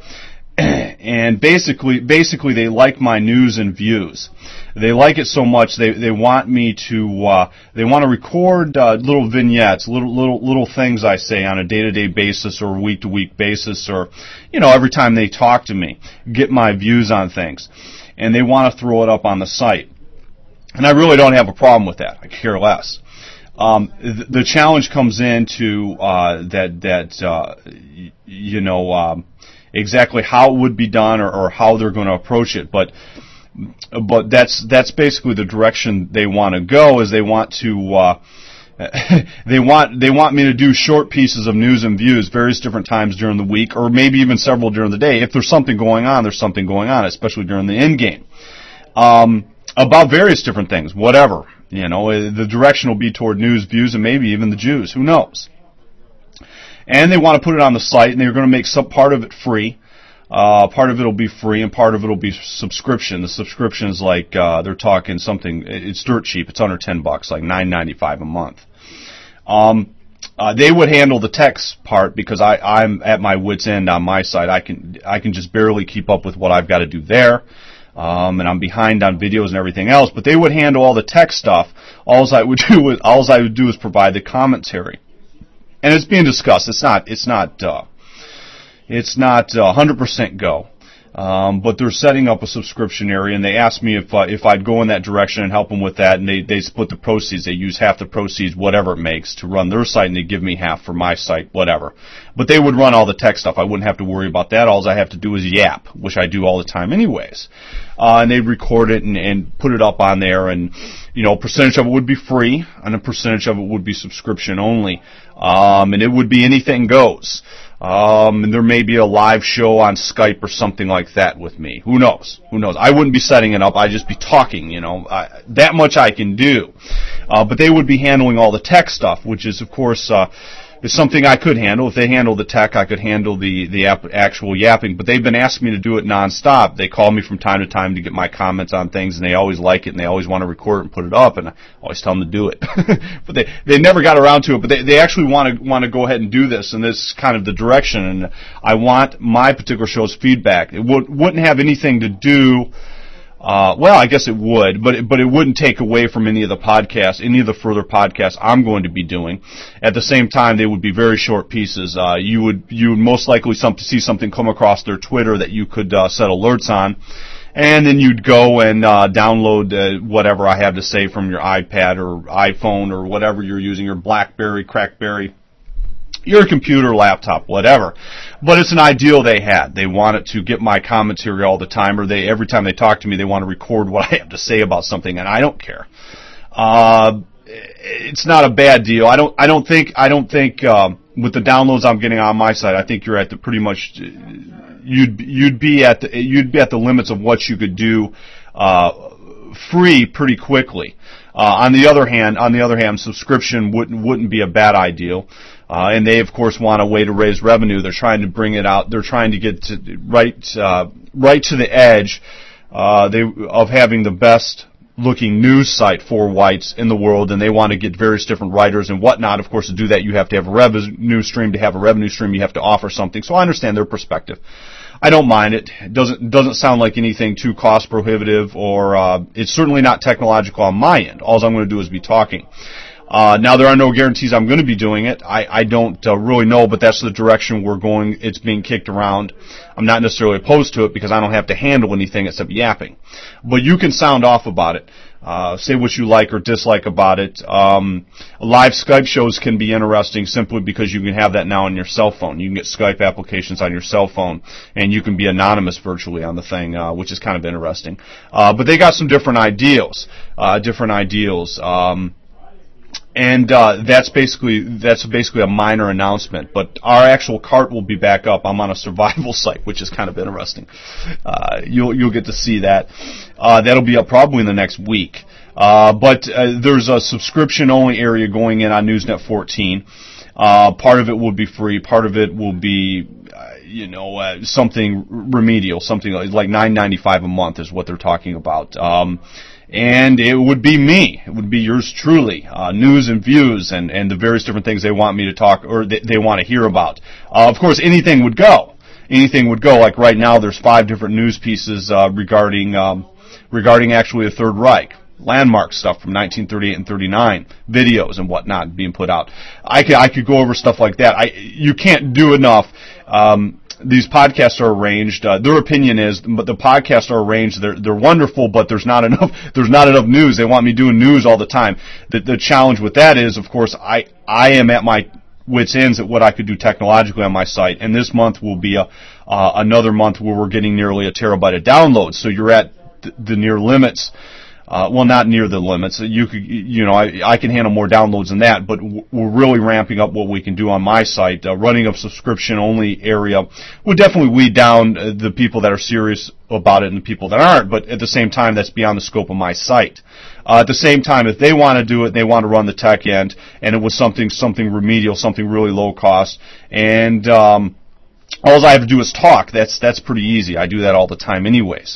And basically, basically, they like my news and views. They like it so much they they want me to uh, they want to record uh, little vignettes, little little little things I say on a day-to-day basis or week-to-week basis, or you know every time they talk to me, get my views on things, and they want to throw it up on the site. And I really don't have a problem with that. I care less. Um, the, the challenge comes into uh, that that uh, y- you know. Um, exactly how it would be done or, or how they're going to approach it, but but that's that's basically the direction they want to go. Is they want to uh, they want they want me to do short pieces of news and views various different times during the week, or maybe even several during the day. If there's something going on, there's something going on, especially during the end game, um, about various different things, whatever. You know, the direction will be toward news, views, and maybe even the Jews. Who knows? And they want to put it on the site, and they're going to make some part of it free. Uh, part of it will be free, and part of it will be subscription. The subscription is like, uh, they're talking something, it's dirt cheap. It's under ten bucks, like nine ninety-five a month. Um, Uh, they would handle the text part because I, I'm at my wit's end on my side. I can I can just barely keep up with what I've got to do there, um, and I'm behind on videos and everything else. But they would handle all the tech stuff. All I would do is all I would do is provide the commentary, and it's being discussed. It's not it's not uh, it's not uh, one hundred percent go. Um, but they're setting up a subscription area, and they asked me if uh, if I'd go in that direction and help them with that, and they, they split the proceeds. They use half the proceeds, whatever it makes, to run their site, and they give me half for my site, whatever. But they would run all the tech stuff. I wouldn't have to worry about that. All I have to do is yap, which I do all the time anyways. Uh, and they'd record it and, and put it up on there, and, you know, a percentage of it would be free, and a percentage of it would be subscription only. Um, and it would be anything goes. Um, and there may be a live show on Skype or something like that with me. Who knows? Who knows? I wouldn't be setting it up. I'd just be talking, you know. I, that much I can do. Uh, but they would be handling all the tech stuff, which is, of course, uh, is something I could handle. If they handle the tech, I could handle the, the ap- actual yapping. But they've been asking me to do it nonstop. They call me from time to time to get my comments on things, and they always like it, and they always want to record it and put it up, and I always tell them to do it. But they, they never got around to it. But they, they actually want to, want to go ahead and do this, and this is kind of the direction. And I want my particular show's feedback. It would, wouldn't have anything to do Uh, well, I guess it would, but it, but it wouldn't take away from any of the podcasts, any of the further podcasts I'm going to be doing. At the same time, they would be very short pieces. Uh, you would you would most likely some, see something come across their Twitter that you could uh, set alerts on, and then you'd go and uh, download uh, whatever I have to say from your iPad or iPhone or whatever you're using, your BlackBerry, Crackberry, your computer, laptop, whatever. But it's an ideal they had. They wanted to get my commentary all the time, or they every time they talk to me, they want to record what I have to say about something, and I don't care. Uh, it's not a bad deal. I don't. I don't think. I don't think um, with the downloads I'm getting on my side, I think you're at the pretty much. You'd you'd be at the you'd be at the limits of what you could do uh, free pretty quickly. Uh, on the other hand, on the other hand, subscription wouldn't wouldn't be a bad ideal. Uh, and they, of course, want a way to raise revenue. They're trying to bring it out. They're trying to get to right, uh, right to the edge, uh, they, of having the best looking news site for whites in the world, and they want to get various different writers and whatnot. Of course, to do that, you have to have a revenue stream. To have a revenue stream, you have to offer something. So I understand their perspective. I don't mind it. It doesn't, doesn't sound like anything too cost prohibitive, or, uh, it's certainly not technological on my end. All I'm going to do is be talking. Uh, now, there are no guarantees I'm going to be doing it. I, I don't uh, really know, but that's the direction we're going. It's being kicked around. I'm not necessarily opposed to it because I don't have to handle anything except yapping. But you can sound off about it. Uh, say what you like or dislike about it. Um, live Skype shows can be interesting simply because you can have that now on your cell phone. You can get Skype applications on your cell phone, and you can be anonymous virtually on the thing, uh, which is kind of interesting. Uh, but they got some different ideals, uh, different ideals. Um, And uh, that's basically that's basically a minor announcement. But our actual cart will be back up. I'm on a survival site, which is kind of interesting. Uh, you'll you'll get to see that. Uh, that'll be up probably in the next week. Uh, but uh, there's a subscription-only area going in on Newsnet fourteen. Uh, part of it will be free. Part of it will be, uh, you know, uh, something remedial, something like, like nine ninety-five a month is what they're talking about. Um, And it would be me. It would be yours truly. Uh, news and views and, and the various different things they want me to talk or they, they want to hear about. Uh, of course, anything would go. Anything would go. Like right now, there's five different news pieces uh, regarding um, regarding actually the Third Reich. Landmark stuff from nineteen thirty-eight and thirty-nine, videos and whatnot being put out. I could I could go over stuff like that. I you can't do enough. Um, These podcasts are arranged. Uh, their opinion is, but the podcasts are arranged. They're they're wonderful, but there's not enough. There's not enough news. They want me doing news all the time. The the challenge with that is, of course, I I am at my wits' ends at what I could do technologically on my site, and this month will be a uh, another month where we're getting nearly a terabyte of downloads. So you're at the, the near limits. Uh, well, not near the limits. You could, you know, I, I can handle more downloads than that, but we're really ramping up what we can do on my site. Uh, running a subscription-only area would definitely weed down uh, the people that are serious about it and the people that aren't, but at the same time, that's beyond the scope of my site. Uh, at the same time, if they want to do it, they want to run the tech end, and it was something, something remedial, something really low cost, and, um, all I have to do is talk. That's, that's pretty easy. I do that all the time anyways.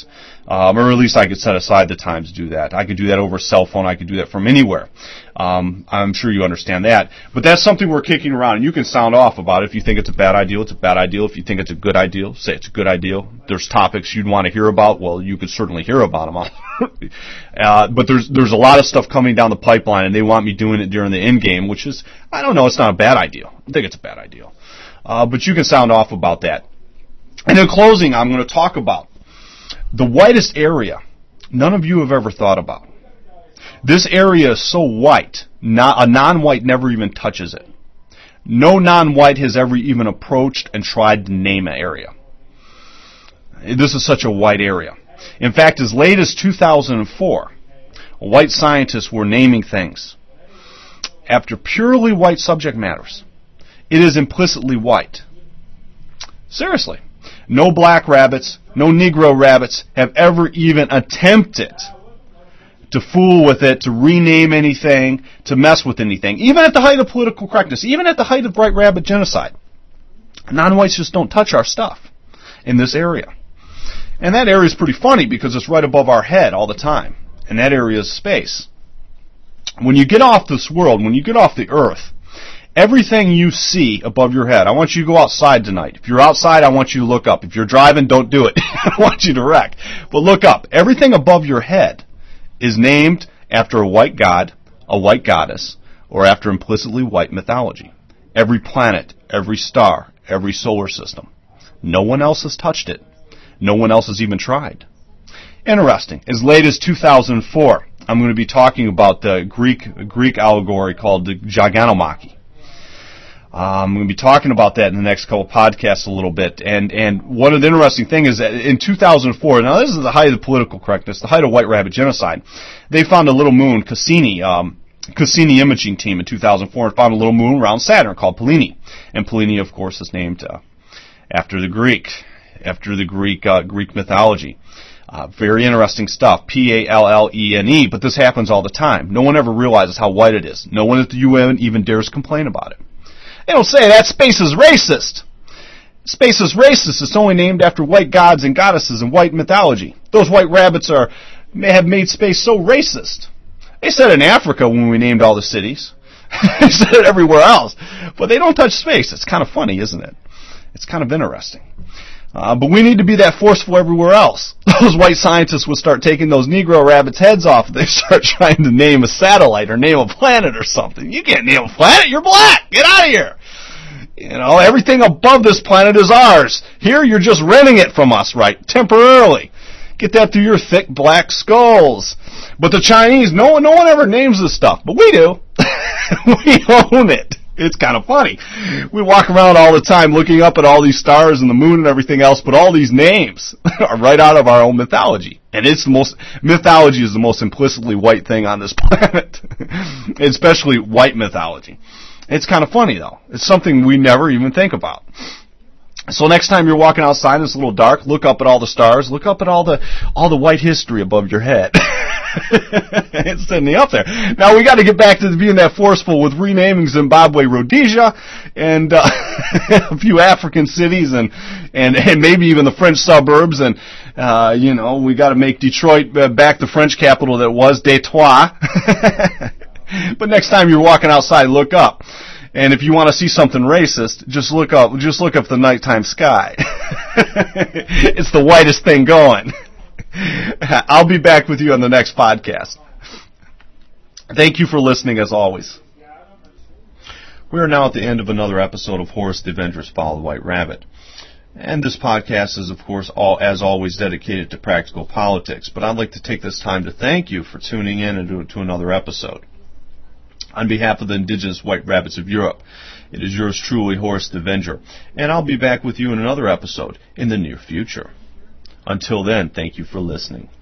Um, or at least I could set aside the time to do that. I could do that over a cell phone. I could do that from anywhere. Um, I'm sure you understand that. But that's something we're kicking around, and you can sound off about it. If you think it's a bad idea, it's a bad idea. If you think it's a good idea, say it's a good idea. There's topics you'd want to hear about. Well, you could certainly hear about them. uh, but there's there's a lot of stuff coming down the pipeline, and they want me doing it during the end game, which is, I don't know, it's not a bad idea. I think it's a bad idea. Uh, but you can sound off about that. And in closing, I'm going to talk about the whitest area none of you have ever thought about. This area is so white, not, a non-white never even touches it. No non-white has ever even approached and tried to name an area. This is such a white area. In fact, as late as two thousand four, white scientists were naming things after purely white subject matters. It is implicitly white. Seriously. No black rabbits, no Negro rabbits have ever even attempted to fool with it, to rename anything, to mess with anything. Even at the height of political correctness, even at the height of white rabbit genocide. Non-whites just don't touch our stuff in this area. And that area is pretty funny because it's right above our head all the time. And that area is space. When you get off this world, when you get off the earth, everything you see above your head, I want you to go outside tonight. If you're outside, I want you to look up. If you're driving, don't do it. I want you to wreck. But look up. Everything above your head is named after a white god, a white goddess, or after implicitly white mythology. Every planet, every star, every solar system. No one else has touched it. No one else has even tried. Interesting. As late as two thousand four, I'm going to be talking about the Greek Greek allegory called the Gigantomachy. Um, I'm going to be talking about that in the next couple podcasts a little bit. And, and one of the interesting things is that in two thousand four, now this is the height of political correctness, the height of white rabbit genocide, they found a little moon, Cassini, um, Cassini imaging team in two thousand four, and found a little moon around Saturn called Pallene. And Pallene, of course, is named uh, after the Greek, after the Greek, uh, Greek mythology. Uh, very interesting stuff. P A L L E N E, but this happens all the time. No one ever realizes how white it is. No one at the U N even dares complain about it. They don't say that space is racist. Space is racist. It's only named after white gods and goddesses and white mythology. Those white rabbits are may have made space so racist. They said it in Africa when we named all the cities. They said it everywhere else. But they don't touch space. It's kind of funny, isn't it? It's kind of interesting. Uh, but we need to be that forceful everywhere else. Those white scientists would start taking those Negro rabbits' heads off if they start trying to name a satellite or name a planet or something. You can't name a planet. You're black. Get out of here. You know, everything above this planet is ours. Here, you're just renting it from us, right? Temporarily. Get that through your thick black skulls. But the Chinese, no one, no one ever names this stuff. But we do. We own it. It's kind of funny. We walk around all the time looking up at all these stars and the moon and everything else, but all these names are right out of our own mythology. And it's the most, mythology is the most implicitly white thing on this planet. Especially white mythology. It's kind of funny though. It's something we never even think about. So next time you're walking outside and it's a little dark, look up at all the stars, look up at all the, all the white history above your head. It's sitting up there. Now we got to get back to being that forceful with renaming Zimbabwe Rhodesia and uh, a few African cities and, and and maybe even the French suburbs, and uh, you know, we got to make Detroit uh, back the French capital that was Detroit. But next time you're walking outside, look up. And if you want to see something racist, just look up just look up the nighttime sky. It's the whitest thing going. I'll be back with you on the next podcast. Thank you for listening as always. We are now at the end of another episode of Horus the Avenger's Follow the White Rabbit. And this podcast is, of course, all as always dedicated to practical politics. But I'd like to take this time to thank you for tuning in and to, to another episode. On behalf of the indigenous white rabbits of Europe, it is yours truly, Horus the Avenger. And I'll be back with you in another episode in the near future. Until then, thank you for listening.